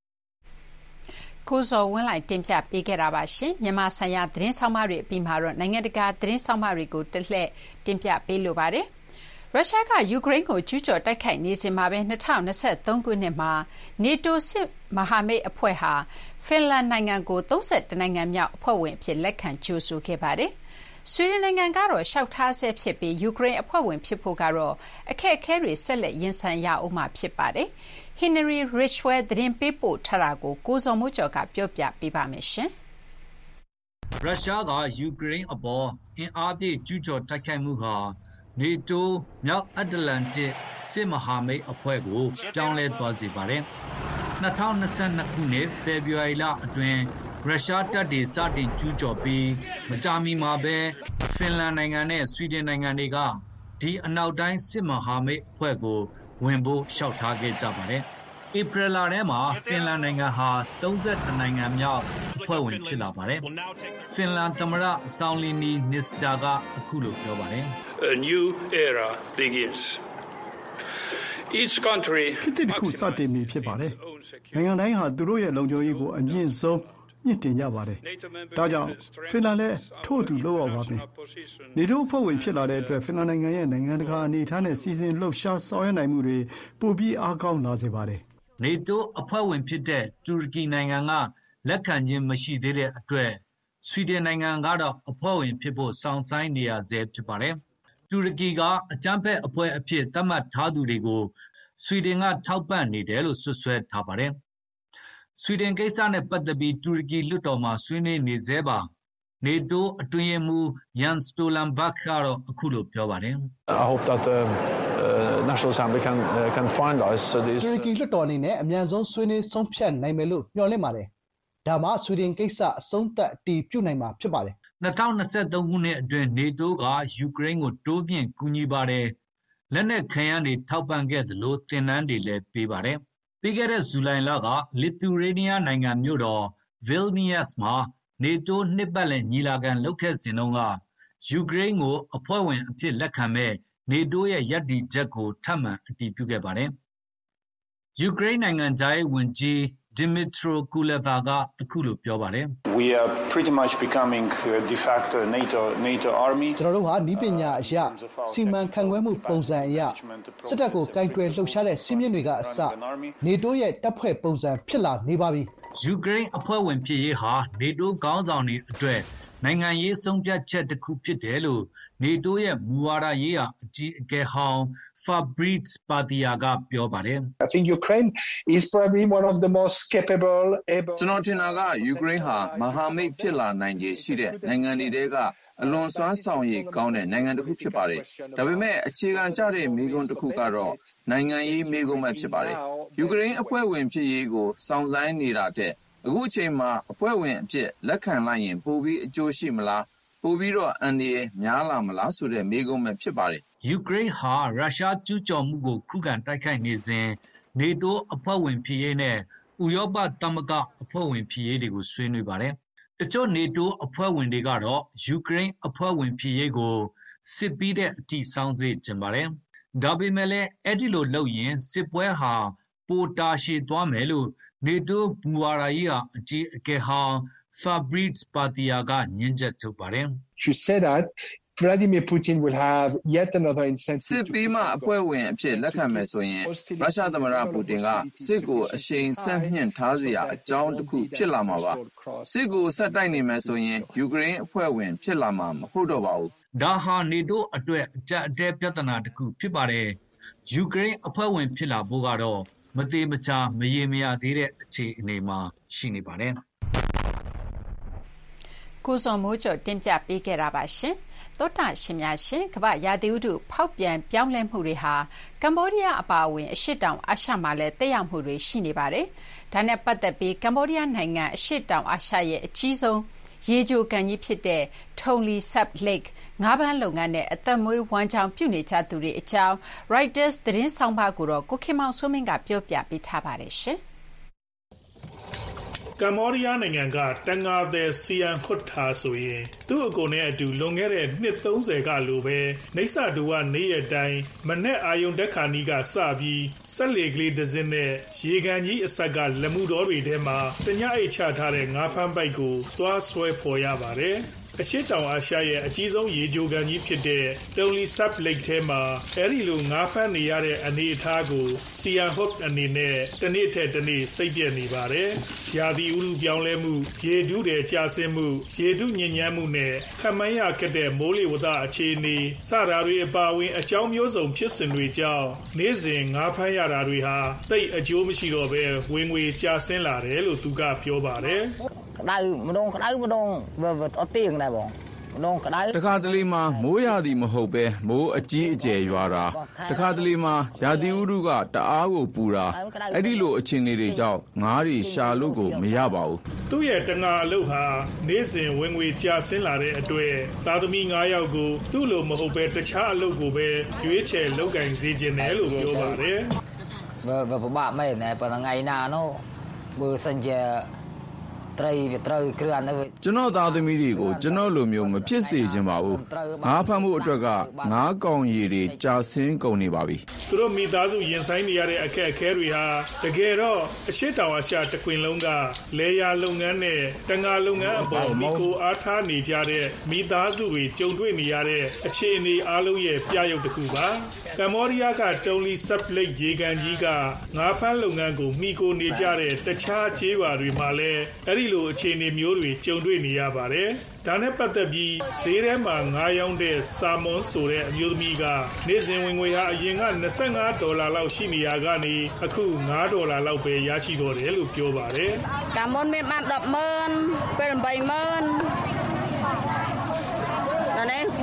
ကိုစောဝင်းလိုက်တင်ပြပေးခဲ့တာပါရှင်မြန်မာဆိုင်ရာသတင်းဆောင်မတွေအပြီးမှာတော့နိုင်ငံတကာသတင်းဆောင်မတွေကိုတလှည့်တင်ပြပေးလိုပါတယ်ရုရှားကယူကရိန်းကိုကျူးကျော်တိုက်ခိုက်နေစဉ်မှာပဲ2023ခုနှစ်မှာ NATO စစ်မဟာမိတ်အဖွဲ့ဟာဖင်လန်နိုင်ငံကို31နိုင်ငံမြောက်အဖွဲ့ဝင်အဖြစ်လက်ခံကြိုဆိုခဲ့ပါတယ်ဆွီဒင်နိုင်ငံကတော့ရှောက်ထားဆဲဖြစ်ပြီးယူကရိန်းအဖွဲ့ဝင်ဖြစ်ဖို့ကတော့အခက်အခဲတွေဆက်လက်ရင်ဆိုင်ရအောင်မှာဖြစ်ပါတယ်ဟင်နရီရစ်ချ်ဝဲသတင်းပေးပို့ထားတာကိုကိုစောမိုးကျော်ကပြောပြပေးပါမယ်ရှင်ရုရှားကယူကရိန်းအပေါ်အင်အားပြည့်ကျူးကျော်တိုက်ခိုက်မှုဟာနေတိုမြောက်အတ္တလန်တစ်စစ်မဟာမိတ်အဖွဲ့ကိုပြောင်းလဲသွားစေပါတယ်2022ခုနှစ်ဖေဖော်ဝါရီလအတွင်းရုရှားတပ်တွေစတင်ကျူးကျော်ပြီးမကြာမီမှာပဲဖင်လန်နိုင်ငံနဲ့ဆွီဒင်နိုင်ငံတွေကဒီအနောက်တိုင်းစစ်မဟာမိတ်အဖွဲ့ကိုဝင်ဖို့လျှောက်ထားခဲ့ကြပါတယ်။ဧပြီလထဲမှာဖင်လန်နိုင်ငံဟာ32နိုင်ငံမြောက်အဖွဲ့ဝင်ဖြစ်လာပါတယ်။ဖင်လန်သမ္မတဆောင်းလီနီနစ္စတာကအခုလိုပြောပါတယ်။ A new era begins. Each country ဖြစ်တဲ့ခုစတင်ပြီဖြစ်ပါတယ်။နိုင်ငံတိုင်းဟာသူတို့ရဲ့လုံခြုံရေးကိုအမြင့်ဆုံးမြင့်တင်ကြပါတယ်။ဒါကြောင့်ဖင်လန်လည်းထို့သူလုပ်ရပါမယ်။နေတိုးအဖွဲ့ဝင်ဖြစ်လာတဲ့အတွက်ဖင်လန်နိုင်ငံရဲ့နိုင်ငံတကာအနေအထားနဲ့စီစဉ်လှုပ်ရှားဆောင်ရွက်နိုင်မှုတွေပိုပြီးအားကောင်းလာစေပါတယ်။နေတိုးအဖွဲ့ဝင်ဖြစ်တဲ့တူရကီနိုင်ငံကလက်ခံခြင်းမရှိသေးတဲ့အတွက်ဆွီဒင်နိုင်ငံကတော့အဖွဲ့ဝင်ဖြစ်ဖို့စောင့်ဆိုင်းနေရဆဲဖြစ်ပါတယ်။တူရကီကအကြမ်းဖက်အဖွဲ့အဖြစ်သတ်မှတ်ထားသူတွေကိုဆွီဒင်ကထောက်ပံ့နေတယ်လို့ဆွဆွဲထားပါတယ်။ဆွီဒင်ကိစ္စနဲ့ပတ်သက်ပြီးတူရကီလွှတ်တော်မှာဆွေးနွေးနေဆဲပါ။နေတိုးအတွင်းရေးမှူးယန်စတိုလန်ဘတ်ကတော့အခုလိုပြောပါတယ်။ I hope that the National Assembly can finalize this တူရကီလွှတ်တော်အနေနဲ့အမြန်ဆုံးဆွေးနွေးဆုံးဖြတ်နိုင်မယ်လို့မျှော်လင့်ပါတယ်။ဒါမှဆွီဒင်ကိစ္စအဆုံးသတ်အတည်ပြုနိုင်မှာဖြစ်ပါတယ် 2023ခုနှစ်အတွင်းနေတိုးကယူကရိန်းကိုတိုးမြှင့်ကူညီပါတယ်လက်နက်ခဲယမ်းတွေထောက်ပံ့ခဲ့သလိုသင်တန်းတွေလည်းပေးပါတယ်ပြီးခဲ့တဲ့ဇူလိုင်လကလစ်သူရေးနီးယားနိုင်ငံမြို့တော်ဗီလ်နီယပ်စ်မှာနေတိုးနှစ်ပတ်လည်ညီလာခံလုပ်ခဲ့စဉ်တုန်းကယူကရိန်းကိုအဖွဲ့ဝင်အဖြစ်လက်ခံမဲ့နေတိုးရဲ့ရပ်တည်ချက်ကိုထပ်မံအတည်ပြုခဲ့ပါတယ်ယူကရိန်းနိုင်ငံသားရေးဝန်ကြီးDmytro Kuleba ကအခုလိုပြောပါတယ် We are pretty much becoming de facto NATO army ကျွန်တော်တို့ဟာနည်းပညာအရစီမံခန့်ခွဲမှုပုံစံအရစစ်တပ်ကိုကင်တွယ်လှုပ်ရှားတဲ့စီးမြင့်တွေကအစနေတိုးရဲ့တပ်ဖွဲ့ပုံစံဖြစ်လာနေပါပြီယူကရိန်းအဖွဲ့ဝင်ဖြစ်ရေးဟာနေတိုးခေါင်းဆောင်တွေအတွက်နိုင်ငံရေးဆုံးဖြတ်ချက်တစ်ခုဖြစ်တယ်လို့နေတိုးရဲ့မူဝါဒရေးရာအကြီးအကဲဟောင်း Fabrice Patia ကပြောပါတယ် I think Ukraine is probably one of the most capable able ကျွန်တော်ထင်တာကယူကရိန်းဟာမဟာမိတ်ဖြစ်လာနိုင်ခြေရှိတဲ့နိုင်ငံတွေထဲကအလွန်စွမ်းဆောင်ရည်ကောင်းတဲ့နိုင်ငံတစ်ခုဖြစ်ပါတယ်ဒါပေမဲ့အခြေခံကျတဲ့မိကွန်းတစ်ခုကတော့နိုင်ငံရေးမိကွန်းပဲဖြစ်ပါတယ်ယူကရိန်းအဖွဲ့ဝင်ဖြစ်ရေးကိုစောင့်ဆိုင်းနေတာတဲ့အခုအချိန်မှာအဖွဲ့ဝင်အဖြစ်လက်ခံလိုက်ရင်ပိုပြီးအကျိုးရှိမလားပိုပြီးတော့အန်ဒီရဲ့များလာမလားဆိုတဲ့မေးခွန်းပဲဖြစ်ပါတယ်ယူကရိန်းဟာရုရှားကျူးကျော်မှုကိုခုခံတိုက်ခိုက်နေစဉ်နေတိုးအဖွဲ့ဝင်ဖြစ်ရေးနဲ့ဥရောပသမဂ္ဂအဖွဲ့ဝင်ဖြစ်ရေးတွေကိုဆွေးနွေးပါတယ်တချို့နေတိုးအဖွဲ့ဝင်တွေကတော့ယူကရိန်းအဖွဲ့ဝင်ဖြစ်ရေးကိုစစ်ပြီးတဲ့အထိစောင့်စေချင်ပါတယ်ဒါပေမဲ့လည်းအဲ့ဒီလိုလုပ်ရင်စစ်ပွဲဟာပိုတာရှည်သွားမယ်လို့နေတိုးဘူဝါရာကြီးဟာအကြီးအကဲဟောင်း Fabrice Patia ကညှင်းချက်ထုတ်ပါတယ် You said that Vladimir Putin will have yet another incentive စစ်ပြီးမှအဖွဲ့ဝင်အဖြစ်လက်ခံမယ်ဆိုရင်ရုရှားသမ္မတပူတင်ကစစ်ကိုအရှိန်ဆက်မြင့်ထားစရာအကြောင်းတစ်ခုဖြစ်လာမှာပါစစ်ကိုဆက်တိုက်နေမယ်ဆိုရင်ယူကရိန်းအဖွဲ့ဝင်ဖြစ်လာမှာမဟုတ်တော့ပါဘူးဒါဟာနေတိုးအတွက်အကြအတဲပြဿနာတစ်ခုဖြစ်ပါတယ်ယူကရိန်းအဖွဲ့ဝင်ဖြစ်လာဖို့ကတော့မသေးမချာမရေမရသေးတဲ့အခြေအနေမှာရှိနေပါတယ်ကိုစုံမိုးကျော်တင်ပြပေးခဲ့တာပါရှင်သောတာရှင်များရှင်ကမ္ဘာရာသီဥတုဖောက်ပြန်ပြောင်းလဲမှုတွေဟာကမ္ဘောဒီးယားအပါအဝင်အရှေ့တောင်အာရှမှာလည်းသက်ရောက်မှုတွေရှိနေပါတယ်ဒါနဲ့ပတ်သက်ပြီးကမ္ဘောဒီးယားနိုင်ငံအရှေ့တောင်အာရှရဲ့အကြီးဆုံးရေချိုကန်ကြီးဖြစ်တဲ့ Tonle Sap Lake ငါးပန်းလုပ်ငန်းနဲ့အသက်မွေးဝမ်းကြောင်းပြုနေကြသူတွေအကြောင်း Reuters သတင်းဆောင်ပါကိုတော့ကိုခင်မောင်စိုးမင်းကပြောပြပေးထားပါတယ်ရှင်ကမ္ဘောဒီးယားနိုင်ငံကတန်ငါသည်စီယန်ခွတ်ထားဆိုရင်သူ့အကိုနဲ့အတူလွန်ခဲ့တဲ့နှစ်30ကလိုပဲနေဆာတူကနေရတိုင်းမနဲ့အာယုံတက်ခါနီးကစပြီးဆက်လေကလေးတစ်စင်းနဲ့ရေကန်ကြီးအဆက်ကလက်မှုတော်တွေထဲမှာတညအိတ်ချထားတဲ့ငါးဖမ်းပိုက်ကိုသွားဆွဲဖော်ရပါတယ်အရှိတောင်အာရှရဲ့အကြီးဆုံးရေချိုကန်ကြီးဖြစ်တဲ့ Tonle Sap Lake ထဲမှာအဲဒီလိုငါးဖမ်းနေရတဲ့အနေအထားကိုစီယန်ဟွတ်အနေနဲ့တနေ့ထက်တနေ့စိတ်ပြည့်နေပါတယ်။ရာသီဥတုပြောင်းလဲမှုရေဒုတဲ့ကျဆင်းမှုရေဒုညဉ့်ညမ်းမှုနဲ့ခမန်းရခက်တဲ့မိုးလေဝသအခြေအနေစတာတွေအပါအဝင်အကြောင်းမျိုးစုံဖြစ်စဉ်တွေကြောင့်နေ့စဉ်ငါးဖမ်းရတာတွေဟာသိပ်အကျိုးမရှိတော့ဘဲဝင်ငွေကျဆင်းလာတယ်လို့သူကပြောပါတယ်။ក្តៅម្ដងក្តៅម្ដងអត់ទៀងដែរបងម្ដងក្តៅတခါတလေမှာမိုးရာသီမဟုတ်ပဲမိုးအကြီးအကျယ်ရွာတာတခါတလေမှာရာသီဥတုကတအားကိုပူတာအဲ့ဒီလိုအခြေအနေတွေကြောင့်ငါးတွေရှာလို့ကိုမရပါဘူးသူ့ရဲ့တငါအလုပ်ဟာနေ့စဉ်ဝင်ငွေကျဆင်းလာတဲ့အတွက်သားသမီး9ယောက်ကိုသူ့လိုမဟုတ်ပဲတခြားအလုပ်ကိုပဲရွေးချယ်လုပ်ကင်စေခြင်းတယ်လို့ပြောပါတယ်ဘယ်ဘာမှမနဲ့ပငိုင်းနာနော်បើសិនជាကျွန်တော်သားသမီးတွေကိုကျွန်တော်လိုမျိုးမဖြစ်စေချင်ပါဘူးငါးဖမ်းမှုအတွက်ကငါးကောင်ရည်တွေကြာဆင်းကုန်နေပါပြီသူတို့မိသားစုရင်ဆိုင်နေရတဲ့အခက်အခဲတွေဟာတကယ်တော့အရှိတောင်အာရှတခွင်လုံးကလေယာလုပ်ငန်းနဲ့တငါလုပ်ငန်းအပေါ်မိကိုအားထားနေကြတဲ့မိသားစုတွေကြုံတွေ့နေရတဲ့အခြေအနေအလုံးရဲ့ပြရုပ်တစ်ခုပါကမ္ဘောဒီးယားကတုံလီဆပ်လိတ်ရေကန်ကြီးကငါးဖမ်းလုပ်ငန်းကိုမိကိုနေကြတဲ့တခြားကျေးရွာတွေမှာလည်းအဲ့ဒီလိုအခြေအနေမျိုးတွေကြုံတွေ့နေရပါတယ်။ဒါနဲ့ပတ်သက်ပြီးဈေးထဲမှာငါးရောင်းတဲ့ဆာမွန်ဆိုတဲ့အမျိုးသမီးကနေ့စဉ်ဝင်ငွေဟာအရင်က$25လောက်ရှိနေရကနေအခု$5လောက်ပဲရရှိတော့တယ်လို့ပြောပါတယ်။ကာမွန်មានបាន10,000ពេល8,000ဒါနဲ့4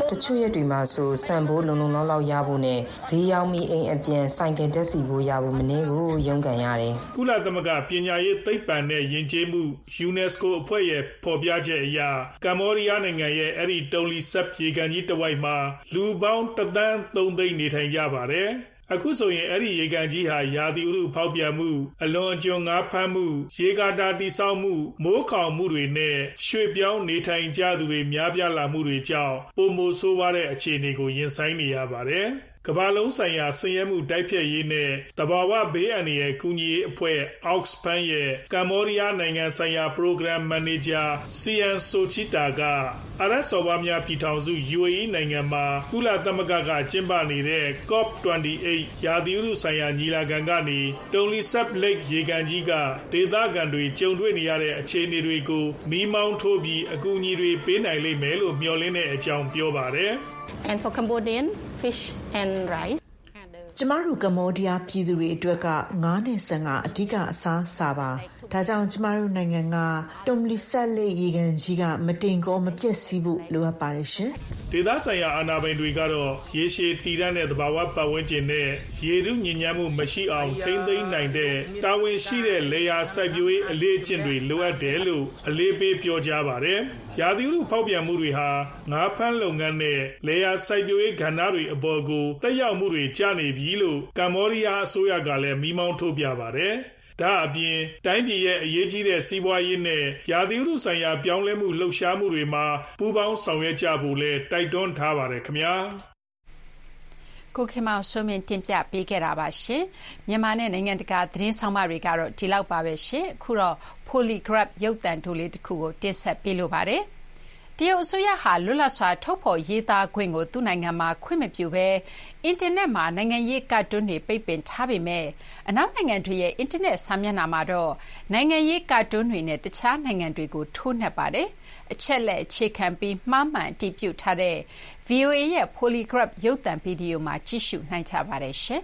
တချို့ရက်တွေမှာဆိုစံဖို့လုံလောက်ရဖို့နဲ့ဈေးရောက်ပြီးအိမ်အပြန်ဆိုင်ကယ်တက်စီဖို့ရဖို့မနည်းကိုရုန်းကန်ရတယ်ကုလသမဂ္ဂပညာရေးသိပ္ပံနဲ့ယဉ်ကျေးမှု UNESCO အဖွဲ့ရဲ့ဖော်ပြချက်အရကမ္ဘောဒီးယားနိုင်ငံရဲ့အဲ့ဒီတုံလီဆပ်ရေကန်ကြီးတစ်ဝိုက်မှာလူပေါင်း1.3 သန်းနေထိုင်ကြပါတယ်အခုဆိုရင်အဲ့ဒီရေကန်ကြီးဟာရာသီဥတုဖောက်ပြန်မှုအလွန်အကျွံငါးဖမ်းမှုရေကာတာတိဆောက်မှုမိုးခေါင်မှုတွေနဲ့ရွှေ့ပြောင်းနေထိုင်ကြသူတွေများပြားလာမှုတွေကြောင့်ပုံမိုဆိုးွားတဲ့အခြေအနေကိုရင်ဆိုင်နေရပါတယ်ကမ္ဘာလုံးဆိုင်ရာဆင်းရဲမှုတိုက်ဖျက်ရေးနဲ့တဘာဝဘေးအန္တရာယ်ကူညီရေးအဖွဲ့ Oxfam ရဲ့ကမ္ဘောဒီးယားနိုင်ငံဆိုင်ရာ Program Manager Sian Sochita ကအာရပ်စော်ဘွားများပြည်ထောင်စု UAE နိုင်ငံမှာကုလသမဂ္ဂကကျင်းပနေတဲ့ COP28 ရာသီဥတုဆိုင်ရာညီလာခံကနေတုံလီဆပ် Lake ရေကန်ကြီးကဒေသခံတွေကြုံတွေ့နေရတဲ့အခြေအနေတွေကိုမီးမောင်းထိုးပြီးအကူအညီတွေပေးနိုင်လိမ့်မယ်လို့မျှော်လင့်တဲ့အကြောင်းပြောပါတယ် And for Cambodian fish and rice ကျမတို့ကမ္ဘောဒီးယားပြည်သူတွေအတွက်ကငါးနဲ့ဆန်ကအဓိကအစားအစာပါဒါကြောင့်ကျမတို့နိုင်ငံကတုံလီဆက်လက်ရေကန်ကြီးကမတင်ကောမပြည့်စည်ဖို့လိုအပ်ပါတယ်ရှင်ဒေသဆိုင်ရာအာဏာပိုင်တွေကတော့ရေရှည်တည်တံ့တဲ့သဘာဝပတ်ဝန်းကျင်နဲ့ရေထုညစ်ညမ်းမှုမရှိအောင်ထိန်းသိမ်းနိုင်တဲ့တာဝန်ရှိတဲ့လေယာစိုက်ပျိုးရေးအလေးအကျင့်တွေလိုအပ်တယ်လို့အလေးပေးပြောကြားပါတယ်ရာသီဥတုဖောက်ပြန်မှုတွေဟာငါးဖမ်းလုပ်ငန်းနဲ့လေယာစိုက်ပျိုးရေးကဏ္ဍတွေအပေါ်ကိုတက်ရောက်မှုတွေကျနေပြီလို့ကမ္ဘောဒီးယားအစိုးရကလည်းမီးမောင်းထုတ်ပြပါတယ်ဒါအပြင်တိုင်းပြည်ရဲ့အရေးကြီးတဲ့စီးပွားရေးနဲ့ရာသီဥတုဆိုင်ရာပြောင်းလဲမှုလှုပ်ရှားမှုတွေမှာပူးပေါင်းဆောင်ရွက်ကြဖို့လည်းတိုက်တွန်းထားပါတယ်ခင်ဗျာကိုခင်မောင်ဆွေးနွေးတင်ပြပေးခဲ့တာပါရှင်မြန်မာနဲ့နိုင်ငံတကာသတင်းဆောင်မတွေကတော့ဒီလောက်ပါပဲရှင်အခုတော့ Polygraph ရုပ်သံတိုလေးတစ်ခုကိုတင်ဆက်ပေးလိုပါတယ်တရုတ်အစိုးရဟာလွတ်လပ်စွာထုတ်ဖော်ရေးသားခွင့်ကိုသူ့နိုင်ငံမှာခွင့်မပြုဘဲအင်တာနက်မှာနိုင်ငံရေးကာတွန်းတွေပိတ်ပင်ထားပေမဲ့အနောက်နိုင်ငံတွေရဲ့အင်တာနက်စာမျက်နှာမှာတော့နိုင်ငံရေးကာတွန်းတွေနဲ့တခြားနိုင်ငံတွေကိုထိုးနှက်ပါတယ်အချက်လက်အခြေခံပြီးမှားမှန်အတည်ပြုထားတဲ့ VOA ရဲ့ Polygraph ရုပ်သံဗီဒီယိုမှာကြည့်ရှုနိုင်ကြပါတယ်ရှင်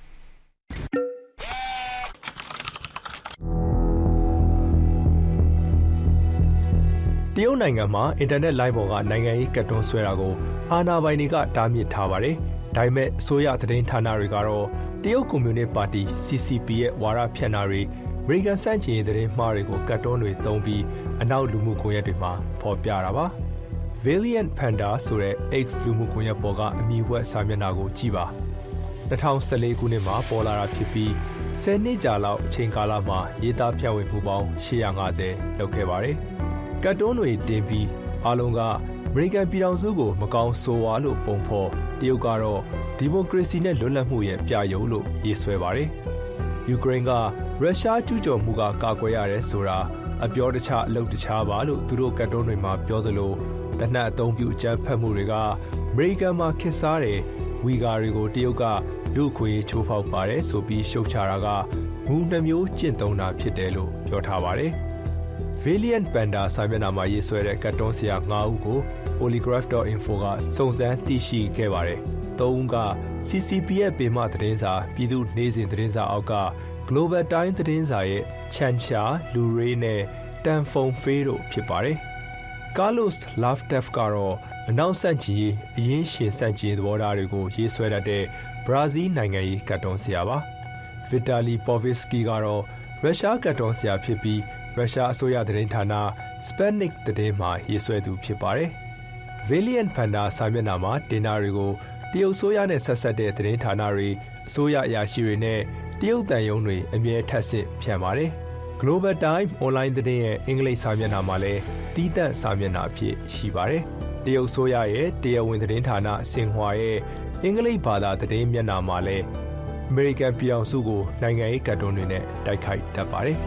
တရုတ်နိုင်ငံမှာအင်တာနက်လိုင်းပေါ်ကနိုင်ငံရေးကတ်တွန်းဆွဲတာကိုအာဏာပိုင်တွေကတားမြစ်ထားပါတယ်။ဒါပေမဲ့အစိုးရသတင်းဌာနတွေကတော့တရုတ်ကွန်မြူနစ်ပါတီ CCP ရဲ့ဝါဒဖြန့်တာတွေအမေရိကန်စန့်ကျင်ရေးသတင်းမှားတွေကိုကတ်တွန်းတွေသုံးပြီးအနောက်လူမှုကွန်ရက်တွေမှာဖော်ပြတာပါ။ Valiant Panda ဆိုတဲ့ X လူမှုကွန်ရက်ပေါ်ကအမည်ဝက်စာမျက်နှာကိုကြည့်ပါ။2014ခုနှစ်မှာပေါ်လာတာဖြစ်ပြီး10နှစ်ကြာလောက်အချိန်ကာလမှာရေးသားဖြန့်ဝေမှုပေါင်း850လုပ်ခဲ့ပါတယ်။ကတ်တွန်းတွေတင်ပြီးအားလုံးကအမေရိကန်ပြည်ထောင်စုကိုမကောင်းဆိုးဝါးလို့ပုံဖော်တရုတ်ကတော့ဒီမိုကရေစီနဲ့လွတ်လပ်မှုရဲ့ပြယုံလို့ရေးဆွဲပါတယ်။ယူကရိန်းကရုရှားကျူးကျော်မှုကကာကွယ်ရတယ်ဆိုတာအပြောတခြားအလုပ်တခြားပါလို့သူတို့ကတ်တွန်းတွေမှာပြောသလိုတနက်အသုံးပြုအကြမ်းဖက်မှုတွေကအမေရိကန်မှာခေတ်စားတဲ့ဝီဂါတွေကိုတရုတ်ကလူ့အခွင့်အရေးချိုးဖောက်ပါတယ်ဆိုပြီးရှုတ်ချတာကငူနှမျိုးကျင့်သုံးတာဖြစ်တယ်လို့ပြောထားပါတယ်။ Valiant Panda စာမျက်နှာမှာရေးဆွဲတဲ့ကတ်တွန်းဆရာ9ဦးကို Polygraph.info ကစုံစမ်းသိရှိခဲ့ပါတယ်။၃ဦးက CCP ရဲ့ပေမသတင်းစာပြည်သူ့နေ့စဉ်သတင်းစာအောက်က Global Time သတင်းစာရဲ့ Chansha, Luray နဲ့ Tanfong Fei တို့ဖြစ်ပါတယ်။ Carlos Laftef ကတော့အနောက်ဆန့်ကျင်ရေးအရင်းရှင်ဆန့်ကျင်သဘောထားတွေကိုရေးဆွဲတတ်တဲ့ဘရာဇီးနိုင်ငံရေးကတ်တွန်းဆရာပါ။ Vitaly Povitsky ကတော့ရုရှားကတ်တွန်းဆရာဖြစ်ပြီးရုရှားအစိုးရသတင်းဌာန Sputnik သတင်းမှာရေးဆွဲသူဖြစ်ပါတယ်။ Valiant Panda စာမျက်နှာမှာတင်တာတွေကိုတရုတ်ဆိုရနဲ့ဆက်ဆက်တဲ့သတင်းဌာနတွေအစိုးရအရာရှိတွေနဲ့တရုတ်တန်ယုံတွေအမြဲထပ်ဆင့်ဖြန့်ပါတယ်။ Global Time Online သတင်းရဲ့အင်္ဂလိပ်စာမျက်နှာမှာလည်းတီးသန့်စာမျက်နှာအဖြစ်ရှိပါတယ်။တရုတ်ဆိုရရဲ့တရားဝင်သတင်းဌာနစင်ဟွာရဲ့အင်္ဂလိပ်ဘာသာသတင်းမျက်နှာမှာလည်းအမေရိကန်ပြည်ထောင်စုကိုနိုင်ငံရေးကတ်တွန်းတွေနဲ့တိုက်ခိုက်တတ်ပါတယ်။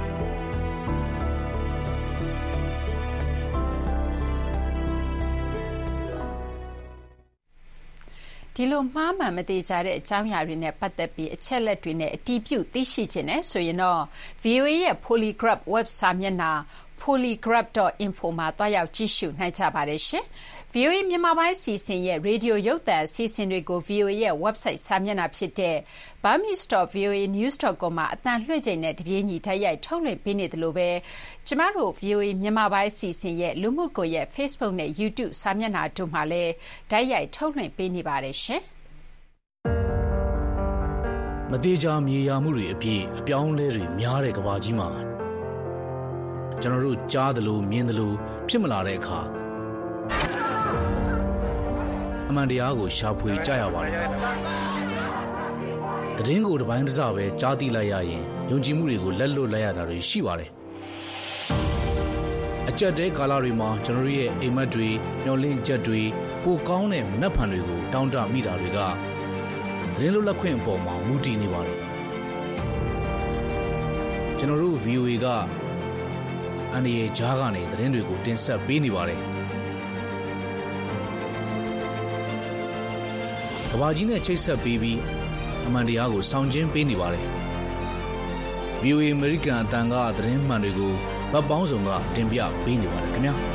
ဒီလိုမှားမှန်မသေးကြတဲ့အကြောင်းအရာတွေနဲ့ပတ်သက်ပြီးအချက်လက်တွေနဲ့အတည်ပြုသိရှိခြင်းနဲ့ဆိုရင်တော့ VOA ရဲ့ Polygraph web စာမျက်နှာ polygraph.info မှာတွားရောက်ကြည့်ရှုနိုင်ကြပါတယ်ရှင်။ VOA မြန်မာပိုင်းစီစဉ်ရဲ့ရေဒီယိုရုပ်သံစီစဉ်တွေကို VOA ရဲ့ website စာမျက်နှာဖြစ်တဲ့ burmese.voanews.com မှာအသံလွှင့်ချိန်နဲ့တပြေးညီတိုက်ရိုက်ထုတ်လွှင့်ပေးနေတယ်လို့ပဲကျမတို့ VOA မြန်မာပိုင်းစီစဉ်ရဲ့လူမှုကွန်ရက် Facebook နဲ့ YouTube စာမျက်နှာတို့မှာလည်းတိုက်ရိုက်ထုတ်လွှင့်ပေးနေပါတယ်ရှင်။မသေးချာမြေယာမှုတွေအပြည့်အပြောင်းလဲတွေများတဲ့ကမ္ဘာကြီးမှာကျွန်တော်တို့ကြားသလိုမြင်သလိုဖြစ်မလာတဲ့အခါအမှန်တရားကိုရှာဖွေကြရပါတယ်။သတင်းကိုတစ်ပိုင်းတစ်စပဲကြားသိလိုက်ရရင်ယုံကြည်မှုတွေကိုလက်လွတ်လိုက်ရတာတွေရှိပါတယ်။အကြက်တဲကာလတွေမှာကျွန်တော်ရဲ့အိမ်မက်တွေမျောလင့်ချက်တွေပိုကောင်းတဲ့မနှက်ဖန်တွေကိုတောင်းတမိတာတွေကသတင်းလွတ်လပ်ခွင့်အပေါ်မှာမူတည်နေပါတယ်။ကျွန်တော်တို့ VOA ကအန်ဒီရဲ့ဂျားကနေသတင်းတွေကိုတင်ဆက်ပေးနေပါတယ်။ကမ္ဘာကြီးနဲ့ချိတ်ဆက်ပေးပြီးအမှန်တရားကိုဆောင်ကျဉ်ပေးနေပါတယ်။ VOA American အတန်ကသတင်းမှန်တွေကိုဗတ်ပေါင်းစုံကတင်ပြပေးနေပါတယ်ခင်ဗျာ။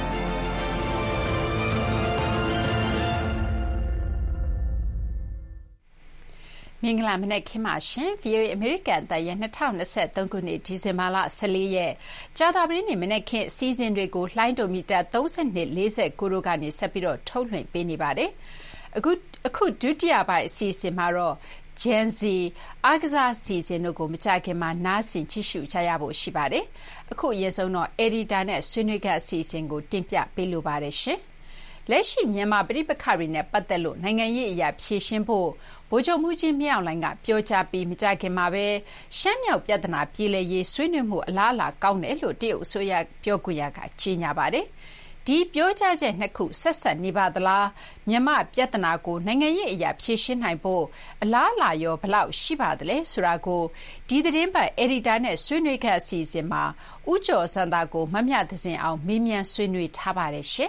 မင်္ဂလာမနက်ခင်းပါရှင် VOA American အသံရဲ့2023ခုနှစ်ဒီဇင်ဘာလ14ရက်ကြာသပတေးနေ့မနက်ခင်းအစီအစဉ်တွေကိုလှိုင်းဒိုမီတာ3249တို့ကနေဆက်ပြီးတော့ထုတ်လွှင့်ပေးနေပါတယ်အခုဒုတိယပိုင်းအစီအစဉ်မှာတော့ Gen Z အားကစားအစီအစဉ်တို့ကိုမကြခင်မှာနားဆင်ကြည့်ရှုကြရဖို့ရှိပါတယ်အခုအရင်ဆုံးတော့ editor နဲ့ဆွေးနွေးခန်းအစီအစဉ်ကိုတင်ပြပေးလိုပါတယ်ရှင်လက်ရှိမြန်မာပြည်ပခါတွေနဲ့ပတ်သက်လို့နိုင်ငံရေးအရာဖြေရှင်းဖို့ဗိုလ်ချုပ်မှုကြီးမြောက်လိုင်းကပြောကြားပြီးမကြခင်မှာပဲရှမ်းမြောက်ပြဿနာပြည်လည်ရေးဆွေးနွေးမှုအလားအလာကောင်းတယ်လို့တရုတ်အစိုးရပြောခွင့်ရကကြေညာပါတယ်ဒီပြောကြားချက်နှစ်ခုဆက်ဆက်နေပါသလားမြန်မာပြဿနာကိုနိုင်ငံရေးအရာဖြေရှင်းနိုင်ဖို့အလားအလာရောဘလောက်ရှိပါသလဲဆိုတာကိုဒီသတင်းပတ် editor နဲ့ဆွေးနွေးခန့်အစီအစဉ်မှာဦးကျော်စံသာကိုမမြသဇင်အောင်မေးမြန်းဆွေးနွေးထားပါတယ်ရှင်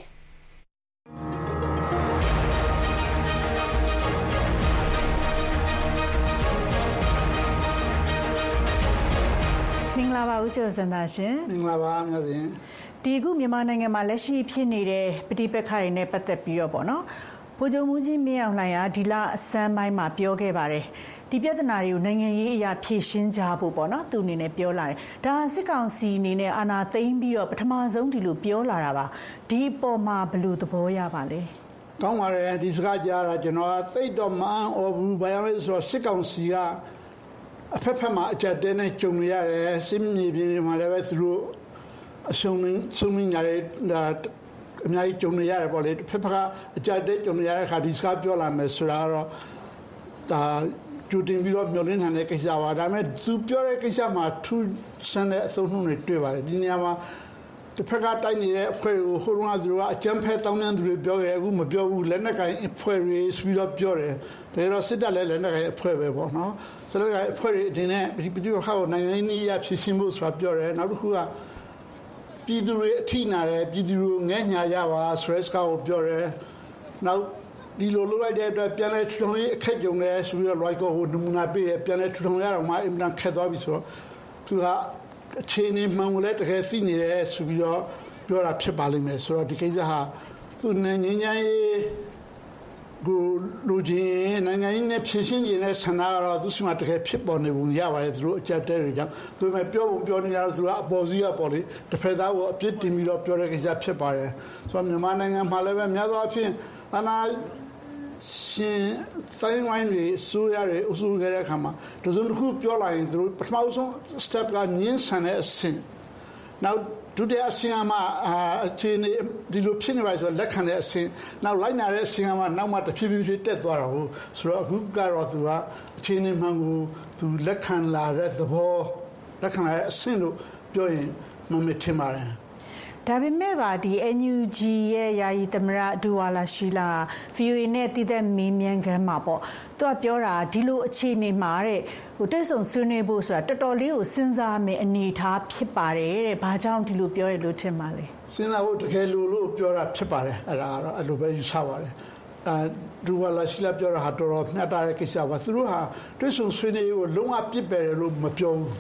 မင်္ဂလာပါဦးကျော်စံသာရှင်မင်္ဂလာပါမြတ်စဉ်ဒီခုမြန်မာနိုင်ငံမှာလက်ရှိဖြစ်နေတဲ့ပဋိပက္ခတွေနဲ့ပတ်သက်ပြီးတော့ပေါ့နော်ဗိုလ်ချုပ်မှုကြီးမင်းအောင်လှိုင်ကဒီလအစမ်းပိုင်းမှာပြောခဲ့ပါတယ်ဒီပြဿနာတွေကိုနိုင်ငံရေးအရာဖြေရှင်းကြဖို့ပေါ့နော်သူအနေနဲ့ပြောလာတယ်ဒါစစ်ကောင်စီအနေနဲ့အာဏာသိမ်းပြီးတော့ပထမဆုံးဒီလိုပြောလာတာပါဒီအပေါ်မှာဘယ်လိုသဘောရပါလဲကောင်းပါတယ်ဒီစကားကြားတာကျွန်တော်သိတော့မှန်အော်ဘူးဘာလို့လဲဆိုတော့စစ်ကောင်စီကအဖက်ဖက်မှာအကြက်တဲနဲ့ကြုံရတယ်စစ်မြေပြင်တွေမှာလည်းပဲသူတို့အဆုံးမင်းကြတယ်ဒါအများကြီးကြုံနေရတယ်ပေါ့လေဖက်ဖက်ကအကြက်တဲကြုံရတဲ့ခါဒီစကားပြောလာမယ်ဆိုတာတော့ဒါကျူတင်ပြီးတော့မျောလင်းတဲ့ကိစ္စပါဒါပေမဲ့သူပြောတဲ့ကိစ္စမှာထူးဆန်းတဲ့အသုံးနှုန်းတွေတွေ့ပါတယ်ဒီနေရာမှာတစ်ဖက်ကတိုက်နေတဲ့အဖွဲ့ကိုဟိုတုန်းကသူတို့ကအကြမ်းဖက်တောင်းတသူတွေပြောခဲ့အခုမပြောဘူးလက်နက်ကိုင်အဖွဲ့တွေပြီးတော့ပြောတယ်ဒါတော့စစ်တပ်လည်းလက်နက်ကိုင်အဖွဲ့ပဲပေါ့နော်စစ်တပ်ကအဖွဲ့တွေအနေနဲ့ပြည်သူ့ဟောက်နိုင်ငံရေးအဖြစ်ရှင်းဖို့ဆိုတာပြောတယ်နောက်တစ်ခုကပြည်သူတွေအထိနာတယ်ပြည်သူတွေငဲ့ညာရပါဆိုရဲစကားကိုပြောတယ်နောက်ဒီလိုလုပ်လိုက်တဲ့အတွက်ပြန်လဲထူထောင်ရေးအခက်ကြုံတယ်ဆိုပြီးတော့ like ကိုနမူနာပေးရပြန်လဲထူထောင်ရတော့မှအင်မတန်ခက်သွားပြီဆိုတော့သူကအခြေအနေမှန်ကိုလည်းတကယ်သိနေတယ်ဆိုပြီးတော့ပြောတာဖြစ်ပါလိမ့်မယ်ဆိုတော့ဒီကိစ္စဟာသူနဲ့ငြိမ်းချမ်းရေးကိုလူချင်းနိုင်ငံရေးနဲ့ဖြည့်ရှင်းခြင်းနဲ့ဆန္ဒကတော့သူ့စီမှာတကယ်ဖြစ်ပေါ်နေပုံရပါတယ်သူတို့အကြက်တဲတွေကြောင့်သူပဲပြောပုံပြောနေကြတော့သူကအပေါ်စီးကပေါ်လေတစ်ဖက်သားကိုအပြစ်တင်ပြီးတော့ပြောတဲ့ကိစ္စဖြစ်ပါတယ်ဆိုတော့မြန်မာနိုင်ငံမှာလည်းပဲများသောအားဖြင့်အနာရှင်ဆိုင်ဝိုင်းတွေဆိုရတဲ့အဆူခဲ့တဲ့အခါမှာတစုံတစ်ခုပြောလိုက်ရင်သူတို့ပထမဆုံး step ကညှင်းဆန်တဲ့အဆင့်နောက်ဒုတိယအဆင့်မှာအခြေအနေဒီလိုဖြစ်နေပါဆိုလက်ခံတဲ့အဆင့်နောက်လိုက်နာတဲ့အဆင့်မှာနောက်မှတဖြည်းဖြည်းတက်သွားတာဟုတ်ဆိုတော့အခုကတော့သူကအခြေအနေမှန်ကိုသူလက်ခံလာတဲ့သဘောလက်ခံလာတဲ့အဆင့်လို့ပြောရင်မမထင်ပါနဲ့ဒါပေမဲ့ပါဒီ NUG ရဲ့ယာယီသမရဒူဝါလာရှိလာ VOA နဲ့တည်တဲ့မင်းမြန်ခန်းမှာပေါ့သူကပြောတာဒီလိုအခြေအနေမှာတဲ့ဟိုတက်ဆုံဆွေးနွေးဖို့ဆိုတာတော်တော်လေးကိုစဉ်းစားမယ်အနေထားဖြစ်ပါတယ်တဲ့ဘာကြောင့်ဒီလိုပြောရလို့ထင်ပါလဲစဉ်းစားဖို့တကယ်လို့ပြောတာဖြစ်ပါတယ်အဲ့ဒါကတော့အဲ့လိုပဲယူဆပါတယ်ဒူဝါလာရှိလာပြောတာဟာတော်တော်မျှတတဲ့ကိစ္စပါသူတို့ဟာတက်ဆုံဆွေးနွေးကိုလုံးဝပြစ်ပယ်တယ်လို့မပြောဘူး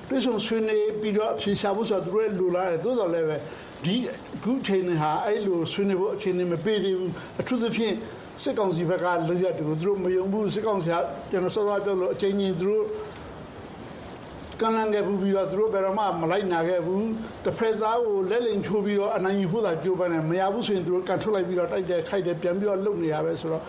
တွေ့ဆုံဆွေးနွေးပြီးတော့အဖြေရှာဖို့ဆိုတော့သူတို့လည်းလိုလားတယ်သို့တော်လည်းပဲဒီအခုချိန်ဟာအဲ့လိုဆွေးနွေးဖို့အခြေအနေမပေးသေးဘူးအထူးသဖြင့်စစ်ကောင်စီဘက်ကလုံရတူသူတို့မယုံဘူးစစ်ကောင်စီကကျွန်တော်စောစောပြောလို့အချိန်ချင်းသူတို့ကလန်ခဲ့ပြီးတော့သူတို့ဘယ်တော့မှမလိုက်နာခဲ့ဘူးတစ်ဖက်သားကိုလက်လိမ်ချိုးပြီးတော့အနိုင်ယူဖို့သာကြိုးပမ်းတယ်မရဘူးဆိုရင်သူတို့ကန်ထုတ်လိုက်ပြီးတော့တိုက်တယ်ခိုက်တယ်ပြန်ပြီးတော့လုံနေရပဲဆိုတော့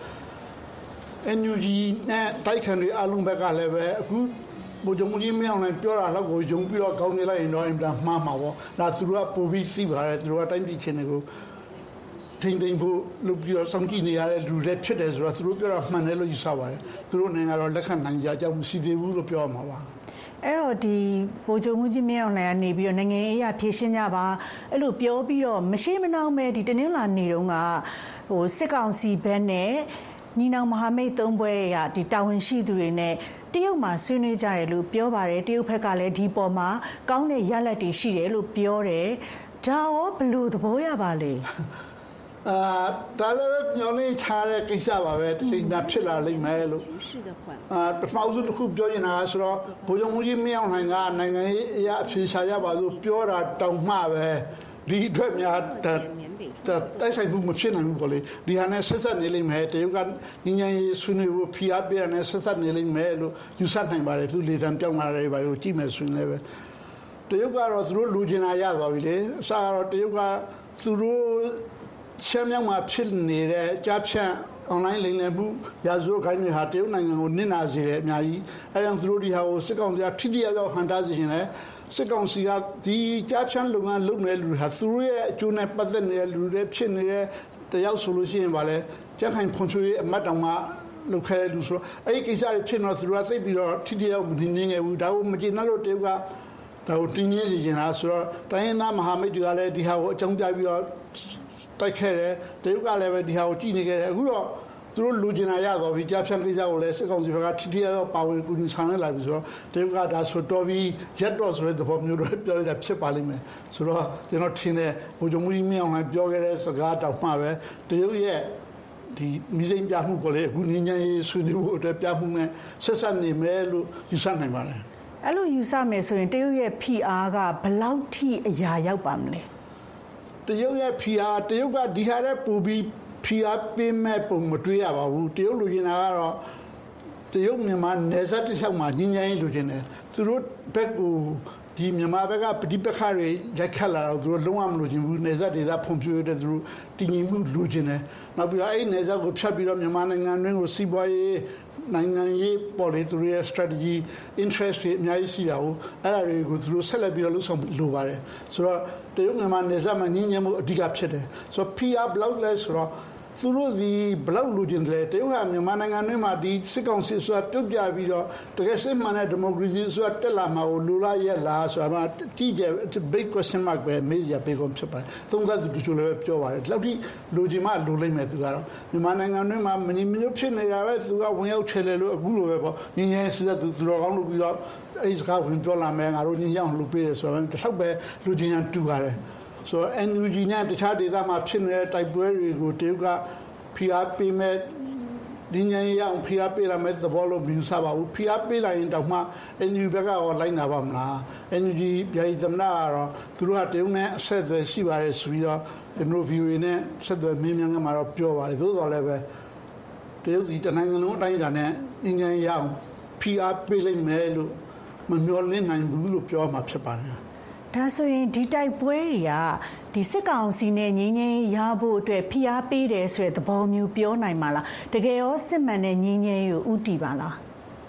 NUG နဲ့တိုက်ခံတွေအလုံးဘက်ကလည်းပဲအခုဘုံကြီးမင်းအောင်ပြောတာတော့ကိုယုံပြီးတော့ကောင်းနေလိုက်ရင်တော့အင်တာမှားမှာပေါ့ဒါသူတို့ကပိုပြီးသိပါတယ်သူတို့ကတိုင်းပြည်ချင်းတွေကိုထိမ့်သိမ့်ဖို့လုပ်ပြီးတော့စောင့်ကြည့်နေရတဲ့လူတွေဖြစ်တယ်ဆိုတော့သူတို့ပြောတာမှန်တယ်လို့ယူဆပါတယ်သူတို့နိုင်ငံတော့လက်ခံနိုင်ကြအကြောင်းမရှိသေးဘူးလို့ပြောမှာပါအဲ့တော့ဒီဗိုလ်ချုပ်မှုကြီးမင်းအောင်လှိုင်ကနေပြီးတော့နိုင်ငံရေးအရဖြည့်ရှင်းကြပါအဲ့လိုပြောပြီးတော့မရှိမနှောင်းမဲ့ဒီတနင်္လာနေ့တုန်းကစစ်ကောင်စီဘက်နဲ့ညီနောင်မဟာမိတ်သုံးဘွဲရဒီတာဝန်ရှိသူတွေနဲ့တရုတ်မှာဆွေးနွေးကြတယ်လို့ပြောပါတယ်တရုတ်ဘက်ကလည်းဒီပေါ်မှာကောင်းတဲ့ရလဒ်တွေရှိတယ်လို့ပြောတယ်ဒါရောဘယ်လိုသဘောရပါလဲဒါလည်းညောင်းလေးထားတဲ့ကိစ္စပါပဲတိကျဖြစ်လာလိမ့်မယ်လို့ပထမဆုံးတစ်ခုပြောနေတာဆိုတော့ဘုံရုံကြီးမင်းအောင်လှိုင်ကနိုင်ငံရေးအရာအဖြေရှာရပါလို့ပြောတာတောင်မှပဲဒီအတွက်များတိုက်ဆိုင်မှုမဖြစ်နိုင်ဘူးပေါ့လေဒီဟာနဲ့ဆက်ဆက်နေလိမ့်မယ်တရုတ်ကညီညာရေးဆွေးနွေးဖို့ဖိအားပေးရတဲ့ဆက်ဆက်နေလိမ့်မယ်လို့ယူဆနိုင်ပါတယ်သူလေသံပြောင်းလာတယ်ပါလို့ကြည့်မယ်ဆိုရင်လည်းပဲတရုတ်ကတော့သူတို့လူကျင်လာရသွားပြီလေအစားကတော့တရုတ်ကသူတို့ချမ်းမြောက်မှာဖြစ်နေတဲ့ကြားဖြန့် online လိမ်လည်မှုရာဇဝတ်ခိုင်းတွေဟာတရုတ်နိုင်ငံကိုနစ်နာစေတယ်အများကြီးအဲဒါသူတို့ဒီဟာကိုစစ်ကောင်စီကထိတိယရောက်ဟန်တာစေရင်လည်းစစ်ကောင်စီကဒီကြားဖြန့်လုပ်ငန်းလုပ်နေတဲ့လူတွေဟာသူတို့ရဲ့အကျိုးနဲ့ပတ်သက်နေတဲ့လူတွေဖြစ်နေတဲ့တယောက်ဆိုလို့ရှိရင်ဗာလဲကြက်ခိုင်ဖွံ့ဖြိုးရေးအမတ်တောင်မှလုပ်ခဲ့တဲ့လူဆိုတော့အဲ့ဒီကိစ္စတွေဖြစ်တော့သူတို့ကသိပြီးတော့ထိတိယရောက်မနေနေခဲ့ဘူးဒါကိုမကျေနပ်လို့တရုတ်ကဒါကိုတင်းနေစီနေတာဆိုတော့တိုင်းရင်းသားမဟာမိတ်တွေကလည်းဒီဟာကိုအကြောင်းပြပြီးတော့တိုက်ခဲ့တယ်တရုတ်ကလည်းပဲဒီဟာကိုကြည့်နေခဲ့တယ်အခုတော့သူတို့လူကျင်လာရတော့ပြီးကြားဖြန့်ကိစ္စကိုလည်းစစ်ကောင်စီဘက်ကထိထိရောက်ပါဝင်ကူညီဆောင်ရွက်လာပြီဆိုတော့တရုတ်ကဒါဆိုတော့ပြီးရက်တော့ဆိုတဲ့သဘောမျိုးတော့ပြောရတာဖြစ်ပါလိမ့်မယ်ဆိုတော့ကျွန်တော်ထင်တယ်ဘုံကြုံမှုကြီးမင်းအောင်ပြောခဲ့တဲ့စကားတောင်မှပဲတရုတ်ရဲ့ဒီမိစိမ့်ပြမှုပေါ်လေအခုငင်းငယ်ရေးဆွေးနွေးဖို့အတွက်ပြမှုနဲ့ဆက်ဆက်နေမယ်လို့ယူဆနိုင်ပါတယ်အဲ့လိုယူဆမယ်ဆိုရင်တရုတ်ရဲ့ PR ကဘယ်လောက်ထိအရာရောက်ပါမလဲတရုတ်ရဲ့ PR တရုတ်ကဒီဟာနဲ့ပူပြီး PR ပေးမဲ့ပုံမတွေ့ရပါဘူးတရုတ်လူကျင်တာကတော့တရုတ်မြန်မာနယ်စပ်တစ်လျှောက်မှာညင်ညင်လူကျင်တယ်သူတို့ဘက်ကိုဒီမြန်မာဘက်ကပဋိပက္ခတွေရိုက်ခတ်လာတော့သူတို့လုံးဝမလို့ခြင်းဘူးနယ်စပ်ဒေသဖွံ့ဖြိုးတဲ့သူတို့တည်ငြိမ်မှုလိုချင်တယ်နောက်ပြီးတော့အဲ့နယ်စပ်ကိုဖြတ်ပြီးတော့မြန်မာနိုင်ငံတွင်းကိုစီးပွားရေးနိုင်ငံရေးပေါ်လေသူတို့ရဲ့ strategy interest တွေအများကြီးရှိတာကိုအဲ့ဒါတွေကိုသူတို့ဆက်လက်ပြီးတော့လှုပ်ဆောင်လိုပါတယ်ဆိုတော့တရုတ်မြန်မာနယ်စပ်မှာညင်ညင်မှုအဓိကဖြစ်တယ်ဆိုတော့ PR block လဲဆိုတော့သူတို့ဒီဘလောက်လူချင်းတယ်တရုတ်ဟာမြန်မာနိုင်ငံတွင်းမှာဒီစစ်ကောင်စီဆိုတာပြုတ်ပြပြီးတော့တကယ်စစ်မှန်တဲ့ဒီမိုကရေစီဆိုတာတက်လာမှာကိုလိုလားရဲ့လားဆိုတာကတိကျ big question mark ပဲမေးရပေးကုန်ဖြစ်ပါတယ်သုံးသပ်သူတို့လည်းပြောပါတယ်ဒီလောက်ထိလူချင်းမှလိုလိမ့်မယ်သူကတော့မြန်မာနိုင်ငံတွင်းမှာမင်းမျိုးဖြစ်နေတာပဲသူကဝင်ရောက်ချေလေလို့အခုလိုပဲပေါ့ငင်းငယ်စစ်သူတော်ကောင်းလို့ပြီးတော့အဲ့စကားဝင်ပြောလာမယ်ငါတို့ညအောင်လုပ်ပေးရဆိုတော့တစ်ထောက်ပဲလူချင်းရန်တူပါတယ်ဆိုတော့ NUG နဲ့တခြားဒေသမှာဖြစ်နေတဲ့တိုက်ပွဲတွေကိုတရုတ်ကဖိအားပေးမဲ့ဒီညရအောင်ဖိအားပေးရမယ့်သဘောလို့မြင်ဆပါဘူးဖိအားပေးလိုက်ရင်တောင်မှ NUG ဘက်ကရောလိုက်နာပါမလား NUG ပြည်သမနာကတော့သူတို့ကတရုတ်နဲ့အဆက်အသွယ်ရှိပါတယ်ဆိုပြီးတော့ဒီလို view နဲ့ဆက်သွယ်မင်းများမှာတော့ပြောပါတယ်သို့တော်လည်းပဲတရုတ်စီတနိုင်ငံလုံးအတိုင်းအတာနဲ့ညရအောင်ဖိအားပေးလိုက်မယ်လို့မမျှော်လင့်နိုင်ဘူးလို့ပြောမှာဖြစ်ပါတယ်ဒါဆိုရင်ဒီတိုက်ပွဲတွေကဒီစစ်ကောင်စီနဲ့ငြိမ်းချမ်းရဖို့အတွက်ဖိအားပေးတယ်ဆိုတဲ့သဘောမျိုးပြောနိုင်မှာလားတကယ်ရောစစ်မှန်တဲ့ငြိမ်းချမ်းရေးကိုဥတီပါလား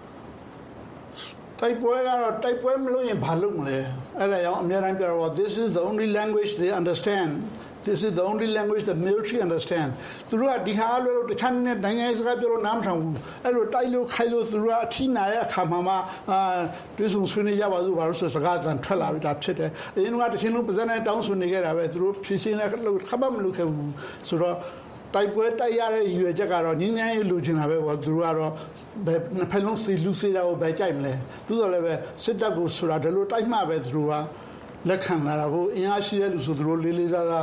တိုက်ပွဲကတော့တိုက်ပွဲမလို့ရင်ဘာလုပ်မလဲအဲ့ဒါကြောင့်အများတိုင်းပြောတော့ this is the only language they understand this is the only language the military understand သူတို့ကဒီဟာလို့တခြားနဲ့နိုင်ငံရေးစကားပြောလို့နားမထောင်ဘူးအဲ့လိုတိုက်လို့ခိုက်လို့သူတို့ကအထီးနာတဲ့အခါမှာတွဲဆုံဆွေးနွေးရပါစို့ဘာလို့ဆိုစကားတန်ထွက်လာပြီဒါဖြစ်တယ်အရင်ကတချင်းလုံးပါဇက်နဲ့တောင်းဆိုနေခဲ့တာပဲသူတို့ဖြည့်ရှင်းတဲ့လို့ခပ်မလို့ခဲ့ဘူးဆိုတော့တိုက်ပွဲတိုက်ရတဲ့ရွေချက်ကတော့ငင်းငင်းရေးလိုချင်တာပဲပေါ့သူတို့ကတော့ဘယ်နှစ်ဖက်လုံးစီလူစေတာကိုပဲကြိုက်မလဲသူတို့လည်းပဲစစ်တပ်ကိုဆိုတာဒါလိုတိုက်မှပဲသူတို့ကလက်ခံလာတာကိုအင်အားရှိတဲ့လူဆိုသူတို့လေးလေးစားစား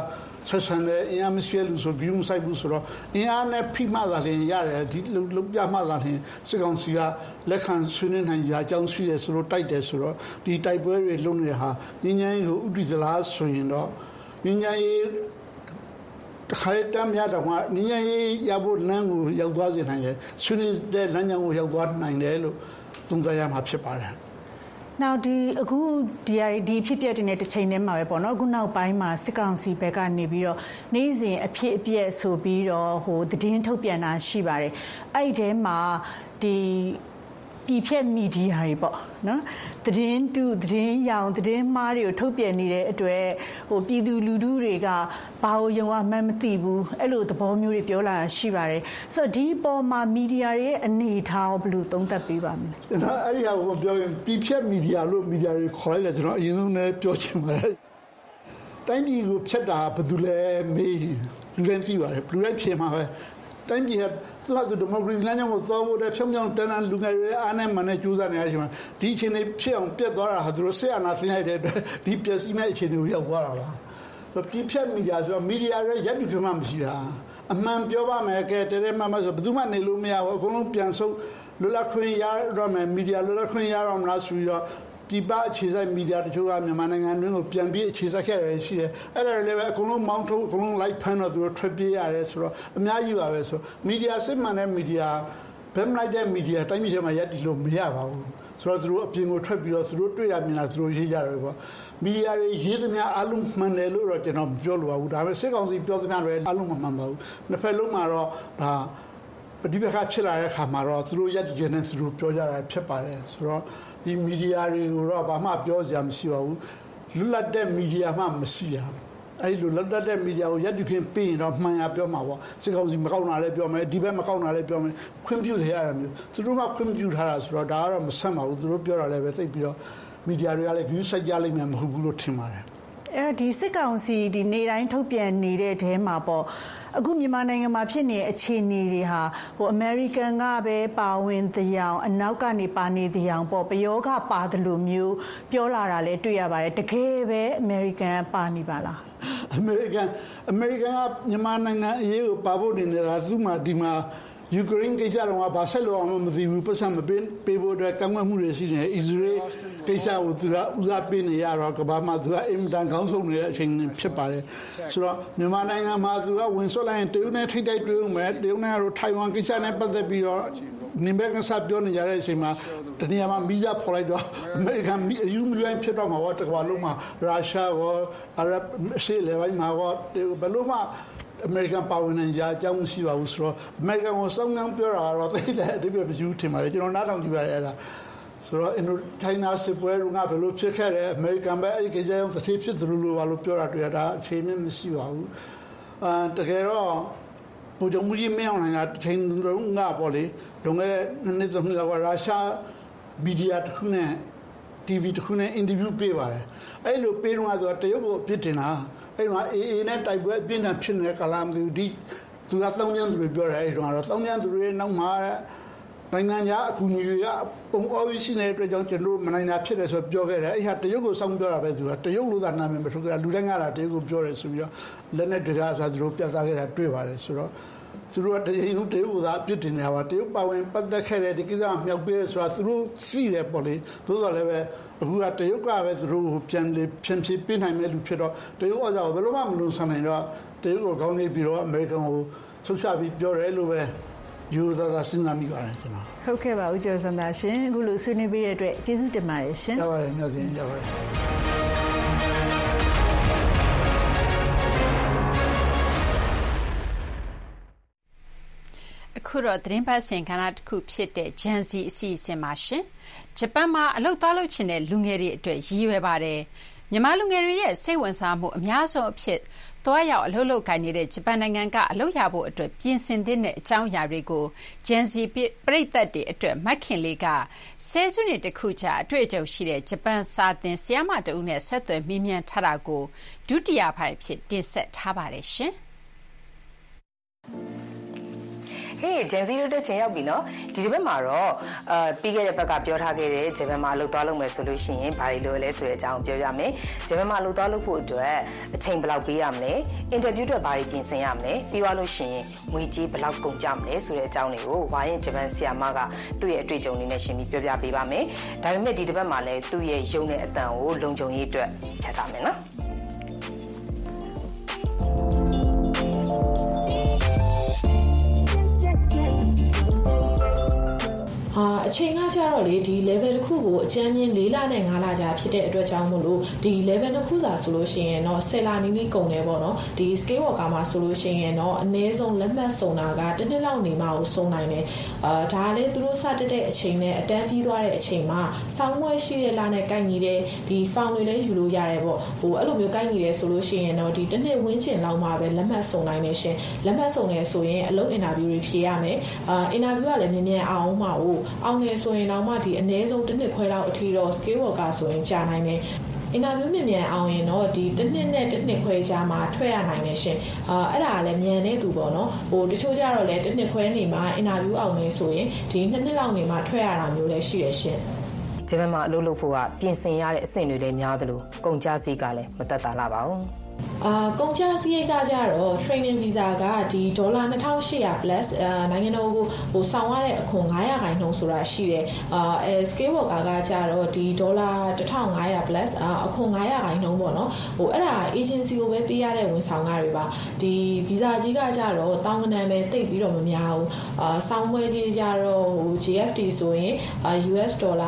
ဆက်ဆံတဲ့အင်အားမရှိလို့ဆိုဂရုမစိုက်ဘူးဆိုတော့အင်အားနဲ့ဖိမှသာလျှင်ရတယ်ဒီလုံပြမှသာလျှင်စစ်ကောင်စီကလက်ခံဆွေးနွေးနိုင်ကြအကြောင်းရှိတယ်ဆိုတော့တိုက်တယ်ဆိုတော့ဒီတိုက်ပွဲတွေလုံးနေတဲ့ဟာငင်းငင်းကိုဥတည်သလားဆိုရင်တော့ငင်းငင်းတခါတမ်းများတော့ငင်းငင်းရဖို့လမ်းကိုရောက်သွားစေနိုင်တယ်ဆွေးနွေးတဲ့လမ်းကြောင်းကိုရောက်သွားနိုင်တယ်လို့သုံးသပ်ရမှာဖြစ်ပါတယ်နောက်အခုဒီဖြစ်ပျက်တဲ့တစ်ချိန်တည်းမှာပဲပေါ့နော်အခုနောက်ပိုင်းမှာစစ်ကောင်စီဘက်ကနေပြီးတော့နေ့စဉ်အဖြစ်အပျက်ဆိုပြီးတော့သတင်းထုတ်ပြန်တာရှိပါတယ်အဲ့ဒီထဲမှာပြည်ဖြတ်မီဒီယာတွေပေါ့နော်သတင်းရောင်သတင်းမှားတွေကိုထုတ်ပြန်နေတဲ့အတွက်ပြည်သူလူထုတွေကဘာလို့ယုံရမှန်းမသိဘူးအဲ့လိုသဘောမျိုးတွေပြောလာရှိပါတယ်ဆိုတော့ဒီပေါ်မှာမီဒီယာတွေရဲ့အနေအထားကိုဘယ်လိုသုံးသပ်ပေးပါမလဲကျွန်တော်အဲ့ဒီဟာကိုပြောရင်ပြည်ဖြတ်မီဒီယာလို့မီဒီယာတွေခေါ်လိုက်တယ်ကျွန်တော်အရင်ဆုံးလည်းပြောချင်ပါတယ်တိုင်းပြည်ကိုဖြတ်တာဘာလို့လဲမေးလူတိုင်းသိပါတယ်လူတိုင်းဖြေမှာပဲတိုင်းပြည်ကသူ့ဟာသူဒီမိုကရေစီလမ်းကြောင်းကိုသွားဖို့တဲ့ဖြောင်းဖြောင်းတန်းတန်းလူငယ်တွေအားနဲ့မှန်နဲ့ကြိုးစားနေရရှိမှာဒီအချိန်လေးဖြစ်အောင်ပြတ်သွားတာဟာသူတို့ဆက်အာဏာသိမ်းလိုက်တဲ့အတွက်ဒီပျက်စီးမဲ့အခြေအနေကိုရောက်သွားတာပါဆိုတော့ပြည်ဖြတ်မီဒီယာဆိုတော့မီဒီယာရဲ့ရပ်တည်မှမရှိတာအမှန်ပြောပါမယ်ကဲတဲတဲမှမဆိုဘယ်သူမှနေလို့မရဘူးအကုန်လုံးပြန်ဆုပ်လွတ်လပ်ခွင့်ရတော့မယ်မီဒီယာလွတ်လပ်ခွင့်ရတော့မလားဆိုပြီးတော့ဒီပါအခြေစိုက်မီဒီယာတချို့ကမြန်မာနိုင်ငံတွင်းကိုပြန်ပြီးအခြေစိုက်ခဲ့ရတယ်ရှိတယ်အဲ့ဒါလည်းပဲအကုန်လုံးမောင်းထုတ်အကုန်လုံးလိုက်ဖမ်းတော့သူတို့ထွက်ပြေးရတယ်ဆိုတော့အများကြီးပါပဲဆိုမီဒီယာစစ်မှန်တဲ့မီဒီယာဘယ်မှလိုက်တဲ့မီဒီယာတိုင်းပြည်ထဲမှာရပ်တည်လို့မရပါဘူးဆိုတော့သူတို့အပြင်ကိုထွက်ပြီးတော့သူတို့တွေ့ရမြင်လာသူတို့ရေးကြတယ်ပေါ့မီဒီယာတွေရေးသမျှအလုံးမှန်တယ်လို့တော့ကျွန်တော်မပြောလိုပါဘူးဒါပေမဲ့စစ်ကောင်စီပြောသမျှတွေအလုံးမမှန်ပါဘူးနှစ်ဖက်လုံးမှာတော့ဒါပဋိပက္ခဖြစ်လာတဲ့အခါမှာတော့သူတို့ရပ်တည်နေသူတို့ပြောကြတာဖြစ်ပါတယ်ဆိုတော့ဒီမီဒီယာတွေကိုတော့ဘာမှပြောစရာမရှိပါဘူးလွတ်လပ်တဲ့မီဒီယာမှမရှိရအဲ့လိုလွတ်လပ်တဲ့မီဒီယာကိုရပ်တည်ခွင့်ပေးရင်တော့မှန်ရပြောမှာပေါ့စစ်ကောင်စီမကောက်တာလည်းပြောမယ်ဒီဘက်မကောက်တာလည်းပြောမယ်ခွင့်ပြုရရတယ်မျိုးသူတို့ကခွင့်ပြုထားတာဆိုတော့ဒါကတော့မဆန့်ပါဘူးသူတို့ပြောတာလည်းပဲသိပြီးတော့မီဒီယာတွေကလည်းဂရုစိုက်ကြလိမ့်မယ်မဟုတ်ဘူးလို့ထင်ပါတယ်ဒီစစ်ကောင်စီဒီနေတိုင်းထုတ်ပြန်နေတဲ့အဲမှာပေါ့အခုမြန်မာနိုင်ငံမှာဖြစ်နေတဲ့အခြေအနေတွေဟာအမေရိကန်ကပဲပါဝင်တရားအနောက်ကနေပါနေတရားပေါ့ပယောဂပါတယ်လို့မျိုးပြောလာတာလည်းတွေ့ရပါတယ်တကယ်ပဲအမေရိကန်ပါနေပါလားအမေရိကန်ကမြန်မာနိုင်ငံအရေးကိုပါဖို့နေတာသူ့မှာဒီမှာယူကရိန်းကိစ္စတော့ဘာဆက်လို့အောင်မသိဘူးပတ်စံမပေးဖို့အတွက်ကန့်ကွက်မှုတွေရှိနေတယ်အစ္စရေးကိစ္စကိုသူကဦးစားပေးနေရတော့ကမ္ဘာမှာသူကအင်မတန်ခေါင်းဆုံးနေတဲ့အချိန်ဖြစ်ပါတယ်ဆိုတော့မြန်မာနိုင်ငံမှာသူကဝင်ဆွလိုက်ရင်တရုတ်နဲ့ထိတိုက်တွေ့ဦးမယ်တရုတ်နဲ့ကတော့ထိုင်ဝမ်ကိစ္စနဲ့ပတ်သက်ပြီးတော့နင်ဘက်ကစားပြောနေကြတဲ့အချိန်မှာတနည်းအားဖြင့်ဗီဇာဖော်လိုက်တော့အမေရိကန်ယူမီယန်ဖြစ်တော့မှာပေါ့တကမ္ဘာလုံးမှာရုရှားရောအာရပ်ရှေ့လေပိုင်းမှာရောဘယ်လိုမှအမေရိကန်ပါဝင်နေကြအကြောင်းရှိပါဘူးဆိုတော့အမေရိကန်ကိုစောင်းနှံပြောတာတော့သိတဲ့အတိတ်ပဲမရှိဘူးထင်ပါတယ်ကျွန်တော်နားထောင်ကြည့်ပါတယ်အဲ့ဒါဆိုတော့အင်ဒိုချိုင်းနာစစ်ပွဲကဘယ်လိုဖြစ်ခဲ့တယ်အမေရိကန်ပဲအဲ့ဒီကိစ္စအောင်တစ်ထည့်ဖြစ်သလိုလိုပါလို့ပြောတာတွေ့ရတာအခြေအနေမရှိပါဘူးတကယ်တော့ပူကြုံမှုကြီးမင်းအောင်နိုင်ကချိန်တုန်းကပေါ့လေဒုံငယ်နှစ်သုံးနှစ်လောက်ကရုရှားမီဒီယာတစ်ခုနဲ့ TV တစ်ခုနဲ့အင်တာဗျူးပေးပါတယ်အဲ့လိုပေးတော့ဆိုတော့တရုတ်ကိုအပြစ်တင်တာအဲ့မှာ AA နဲ့တိုက်ပွဲအပြင်းထန်ဖြစ်နေတဲ့ကာလမှာဒီသူကသောင်းကျန်းသူတွေပြောတယ်အဲ့တော့သောင်းကျန်းသူတွေနောက်မှာနိုင်ငံခြားအကူအညီတွေကပုံအော်ရှိနေတဲ့အတွက်ကြောင့်ကျွန်တော်မနိုင်တာဖြစ်တယ်ဆိုပြောခဲ့တယ်အဲ့ဟာတရုတ်ကိုစောင့်ပြောတာပဲသူကတရုတ်လို့သာနာမည်မထုတ်ကြလူတိုင်းကတရုတ်ကိုပြောတယ်ဆိုပြီးတော့လက်နဲ့တကားဆိုသူတို့ပြသခဲ့တာတွေ့ပါတယ်ဆိုတော့သူတို့ကတရုတ်ကိုသာအပြစ်တင်နေတာပါတရုတ်ပါဝင်ပတ်သက်ခဲ့တဲ့ဒီကိစ္စမြောက်ပေးဆိုတာသူတို့သိတယ်ပေါ့လေသို့တော်လည်းပဲအခုကတရုတ်ကပဲသူတို့ပြန်ဖြည့်ပေးနိုင်မဲ့လူဖြစ်တော့တရုတ်ဩဇာကိုဘယ်လိုမှမလုံဆောင်နိုင်တော့တရုတ်ကိုကောင်းနေပြီးတော့အမေရိကန်ကိုဆုတ်ချပြီးပြောတယ်လို့ပဲယူဆတာစဉ်းစားမိပါတယ်ကျွန်တော်ဟုတ်ကဲ့ပါဦးကျော်စံသာရှင်အခုလိုဆွေးနွေးပေးတဲ့အတွက်ကျေးဇူးတင်ပါတယ်ရှင်ရပါတယ်ညစဉ်ရပါတယ်အခုတော့သတင်းပတ်စဉ်ကဏ္ဍတစ်ခုဖြစ်တဲ့ဂျန်စီအစီအစဉ်မှာရှင်ဂျပန်မှာအလုပ်သွားလုပ်ချင်တဲ့လူငယ်တွေအတွက်ရည်ရွယ်ပါတယ်မြန်မာလူငယ်တွေရဲ့စိတ်ဝင်စားမှုအများဆုံးအဖြစ်သွားရောက်အလုပ်လုပ်ကိုင်နေတဲ့ဂျပန်နိုင်ငံကအလုပ်ရဖို့အတွက်ပြင်ဆင်တဲ့အကြောင်းအရာတွေကိုဂျန်စီပရိသတ်တွေအတွက်မက်ခင်လေးကဆယ်စုနှစ်တစ်ခုကြာအတွေ့အကြုံရှိတဲ့ဂျပန်စာသင်ဆရာမတဦးနဲ့ဆက်သွယ်မေးမြန်းထားတာကိုဒုတိယပိုင်းဖြစ်တင်ဆက်ထားပါတယ်ရှင် Hey, Genzi to Chayabino, did you remember? Bigger Bacapio Jevema Lutalo solution, Parilo Leswe, Jam Jame, Jevema Lutalo put to a chamber of Biamne, interviewed by Kinsayamne, Piwalushin, Wiji Black Jamne, Sue Jownio, why Javansia Maga, 2 year 3 Joni Nation, Pia Bibame, Diamond did Male, 2 year Joni at the old Longjoni to Chatamena. အချိန်ကကြတော့လေဒီ level တစ်ခုကိုအကျဉ်းမြင့်4လနဲ့5လကြာဖြစ်တဲ့အတွက်ကြောင့်မို့လို့ဒီ level တစ်ခုစာဆိုလို့ရှိရင်တော့10လနီးနီးကုန်တယ်ပေါ့နော်ဒီ scale worker မှာဆိုလို့ရှိရင်တော့အနည်းဆုံးလက်မှတ်စုံတာကတစ်နှစ်လောက်နေမှကိုစုံနိုင်တယ်ဒါလည်းသူတို့စတက်တဲ့အချိန်နဲ့အတန်းပြီးသွားတဲ့အချိန်မှာစောင်းမွဲရှိတဲ့လနဲ့ကိုက်ညီတဲ့ဒီ form တွေလည်းယူလို့ရတယ်ပေါ့ဟိုအဲ့လိုမျိုးကိုက်ညီတယ်ဆိုလို့ရှိရင်တော့ဒီတစ်နှစ်ဝန်းကျင်လောက်မှပဲလက်မှတ်စုံနိုင်နေရှင်လက်မှတ်စုံနေဆိုရင်အလုပ် interview တွေဖြေရမယ်interview ကလည်းမြင်မြန်အောင်မှာကိုအောင်ငယ်ဆိုရင်တော့မှဒီအနည်းဆုံးတစ်နှစ်ခွဲလောက်အထိတော့ scale worker ဆိုရင်ကြာနိုင်တယ်interview မြင်မြန်အောင်ရင်တော့ဒီတစ်နှစ်နဲ့တစ်နှစ်ခွဲကြာမှာထွက်ရနိုင်တယ်ရှင်အဲ့ဒါလည်းမြန်နေသူပေါ့နော်ဟိုတချို့ကြတော့လည်းတစ်နှစ်ခွဲနေမှာ interview အောင်နေဆိုရင်ဒီနှစ်နှစ်လောက်နေမှာထွက်ရတာမျိုးလည်းရှိတယ်ရှင်ကျမမအလုပ်လုပ်ဖို့ကပြင်ဆင်ရတဲ့အဆင့်တွေလည်းများသလိုကုန်ကျစရိတ်ကလည်းမတက်တာလာပါဘူးကုန်ကျစရိတ်ကကြတော့ training visa ကဒီဒေါ်လာ2800 plus နိုင်ငံတော်ကိုဟိုဆောင်ရတဲ့အခွန်900ခိုင်နှုန်းဆိုတာရှိတယ်scale worker ကကြတော့ဒီဒေါ်လာ1500 plus အခွန်900ခိုင်နှုန်းပေါ့နော်ဟိုအဲ့ဒါ agency ကိုပဲပေးရတဲ့ဝန်ဆောင်ခတွေပါဒီ visa ကြီးကကြတော့တောင်းကနန်ပဲတိတ်ပြီးတော့မများဘူးစောင်းပွဲကြီးကြတော့ဟို GFT ဆိုရင် US ဒေါ်လာ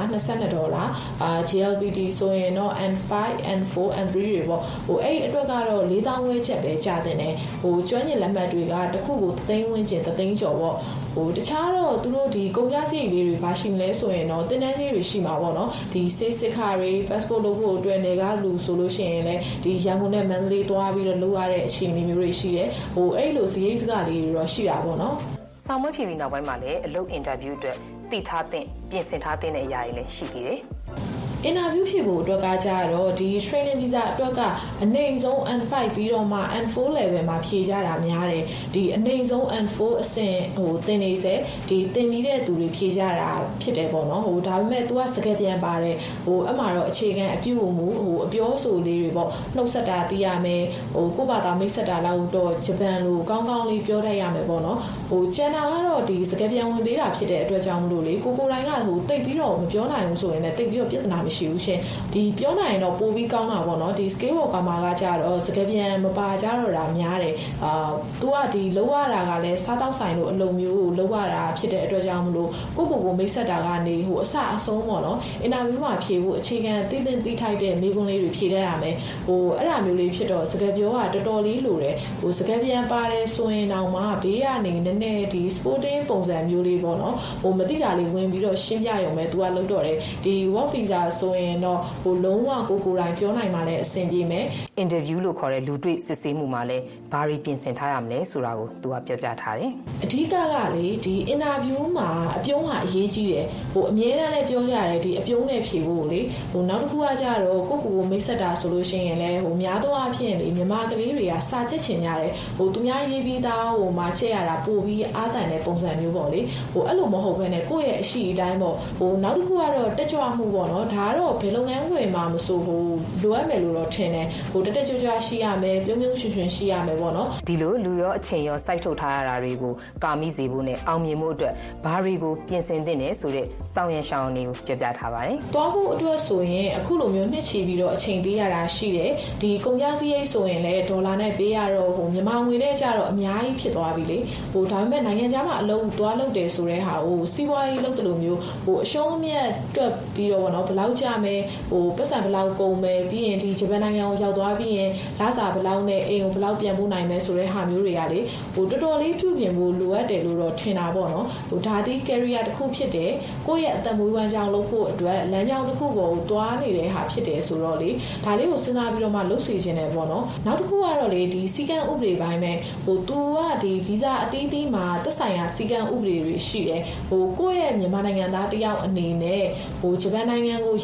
$22 GLBT ဆိုရင်တော့ N5 N4 N3 တွေပေါ့ဟိုအဲ့အတွက်ကတော့4000ဝဲချက်ပဲကြာတဲ့ねဟိုကျွမ်းကျင်လက်မှတ်တွေကတစ်ခုကို3သိန်းဝန်းကျင်3သိန်းကျော်ပေါ့ဟိုတခြားတော့သူတို့ဒီကုန်ကျစရိတ်လေးတွေဘာရှိမလဲဆိုရင်တော့တင်တန်းကြီးတွေရှိမှာပေါ့နော်ဒီစိတ်စစ်ခါတွေ passport လုပ်ဖို့အတွက်နေကလူဆိုလို့ရှိရင်လည်းဒီရန်ကုန်နဲ့မန္တလေးသွားပြီးတော့လုပ်ရတဲ့အခြေအနေမျိုးတွေရှိတယ်ဟိုအဲ့လိုစရိတ်စကားလေးတွေတော့ရှိတာပေါ့နော်ဆောင်မွေးပြည်ပြီးနောက်ပိုင်းမှာလည်းအလုပ် interview အတွက်သိထားတဲ့ပြင်ဆင်ထားတဲ့အရာတွေလည်းရှိသေးတယ်interview ဖြစ်ဖို့အတွက်ကကြတော့ဒီ training visa အတွက်ကအနည်းဆုံး N5 ပြီးတော့မှ N4 level မှာဖြေကြတာများတယ်ဒီအနည်းဆုံး N4 အဆင့်ဟိုသင်နေစေဒီသင်ပြီးတဲ့သူတွေဖြေကြတာဖြစ်တယ်ပေါ့နော်ဟိုဒါပေမဲ့ तू ကစကားပြန်ပါတယ်ဟိုအမှတော့အခြေခံအပြုအမူဟိုအပြောဆိုလေးတွေပေါ့နှုတ်ဆက်တာသိရမယ်ဟိုကိုယ့်ဘာသာမိတ်ဆက်တာလောက်တော့ဂျပန်လိုကောင်းကောင်းလေးပြောတတ်ရမယ်ပေါ့နော်ဟိုကျန်တာကတော့ဒီစကားပြန်ဝင်ပေးတာဖြစ်တဲ့အတွက်ကြောင့်မလို့လေကိုတိုင်းကဟိုတိတ်ပြီးတော့မပြောနိုင်ဘူးဆိုရင်လည်းတိတ်ပြီးတော့ပြဿနာမရှိဘူးရှင်ဒီပြောနိုင်ရင်တော့ပိုပြီးကောင်းတာပေါ့နော်ဒီ scale worker မှာကကြတော့စကားပြန်မပါကြတော့တာများတယ်သူကဒီလောက်ရတာကလည်းစားတောက်ဆိုင်လိုအလုံးမျိုးကိုလောက်ရတာဖြစ်တဲ့အတွက်ကြောင့်မလို့ကိုမိတ်ဆက်တာကနေဟိုအစအဆုံးပေါ့နော် interview မှာဖြေဖို့အခြေခံသိထိုက်တဲ့မိကွန်းလေးတွေဖြေတတ်ရမယ်ဟိုအဲ့ဒါမျိုးလေးဖြစ်တော့စကားပြောကတော်တော်လေးလိုတယ်ဟိုစကားပြန်ပါတယ်ဆိုရင်တော့မှဘေးကနေနည်းနည်းဒီ sporting ပုံစံမျိုးလေးပေါ့နော်ဟိုမသိတာလေးဝင်ပြီးတော့ရှင်းပြရုံပဲသူကလုပ်တော့တယ်ဒီ work visa ဆိုရင်တော့ဟိုလုံးဝကိုတိုင်းပြောနိုင်မှလည်းအဆင်ပြေမယ် interview လို့ခေါ်တဲ့လူတွေ့စစ်ဆေးမှုမှာလည်းဘာတွေပြင်ဆင်ထားရမလဲဆိုတာကိုသူကပြောပြထားတယ်အဓိကကလေဒီ interview မှာအပြုံးဟာအရေးကြီးတယ်ဟိုအမြဲတမ်းလည်းပြောကြရတယ်ဒီအပြုံးနဲ့ဖြေဖို့လေဟိုနောက်တစ်ခုကကြတော့ကိုမိတ်ဆက်တာဆိုလို့ရှိရင်လည်းဟိုများသောအားဖြင့်လေမြန်မာကလေးတွေကစာချက်ချင်ကြတယ်ဟိုသူများရေးပြီးသားဟိုမှာချက်ရတာပို့ပြီးအားတန်တဲ့ပုံစံမျိုးပေါ့လေဟိုအဲ့လိုမဟုတ်ဘဲနဲ့ကိုယ့်ရဲ့အရှိအတိုင်းပေါ့ဟိုနောက်တစ်ခုကတော့တက်ကြွမှုပေါ့နော်ဒါကတော့ဘယ်လုပ်ငန်းဝင်မှာမဆိုဟိုလိုအပ်မယ်လို့တော့ထင်တယ်ဟိုတက်ကြွရှိရမယ်ပြုံးရွှင်ရှိရမယ်ပေါ့နော်ဒီလိုလူရောအချိန်ရောစိုက်ထုတ်ထားရတာတွေကိုကာမိစေဖို့နဲ့အောင်မြင်မှုအတွက်ဘာတွေကိုပြင်ဆင်သင့်တယ်ဆိုတဲ့စောင့်ရရှောင်းတွေကိုပြပြထားပါတယ်တွားဖို့အတွက်ဆိုရင်အခုလိုမျိုးနှစ်ချီပြီးတော့အချိန်ပေးရတာရှိတယ်ဒီကုန်ကျစရိတ်ဆိုရင်လည်းဒေါ်လာနဲ့ပေးရတော့ဟိုမြန်မာငွေနဲ့ကြတော့အများကြီးဖြစ်သွားပြီလေဟိုဒါပေမဲ့နိုင်ငံခြားမှာအလုပ်သွားလုပ်တယ်ဆိုတဲ့ဟာဟိုစီးပွားရေးလုပ်တယ်လို့မျိုးဟိုအရှုံးအမြတ်တွက်ပြီးတော့ဗောနော်ဘယ်လောက်ကြမယ်ဟိုပတ်စံဘယ်လောက်ကုန်မယ်ပြီးရင်ဒီဂျပန်နိုင်ငံကိုရောက်သွားပြီးရင်လစာဘယ်လောက်နဲ့အိမ်ကိုဘယ်လောက်ပြန်ပို့နိုင်မယ်ဆိုတဲ့ဟာမျိုးတွေကလေဟိုတော်တော်လေးပြုပြင်ဖို့လိုအပ်တယ်လို့တော့ထင်တာပေါ့နော်ဟိုဒါသည် career တစ်ခုဖြစ်တယ်ကိုယ့်ရဲ့အသက်မွေးဝမ်းကြောင်းလုပ်ဖို့အတွက်လမ်းကြောင်းတစ်ခုပေါ်ကိုတွားနေတဲ့ဟာဖြစ်တယ်ဆိုတော့လေဒါလေးကိုစဉ်းစားပြီးတော့မှလုပ်စီခြင်းတယ်ပေါ့နော်နောက်တစ်ခုကတော့လေဒီစီကံဥပဒေပိုင်းပဲဟိုသူကဒီ visa အသီးသီးမှာသက်ဆိုင်ရာစီကံဥပဒေတွေရှိတယ်ဟိုကိုယ့်ရဲ့မြန်မာနိုင်ငံသားတယောက်အနေနဲ့ဟိုဂျပန်နိုင်ငံကိုရ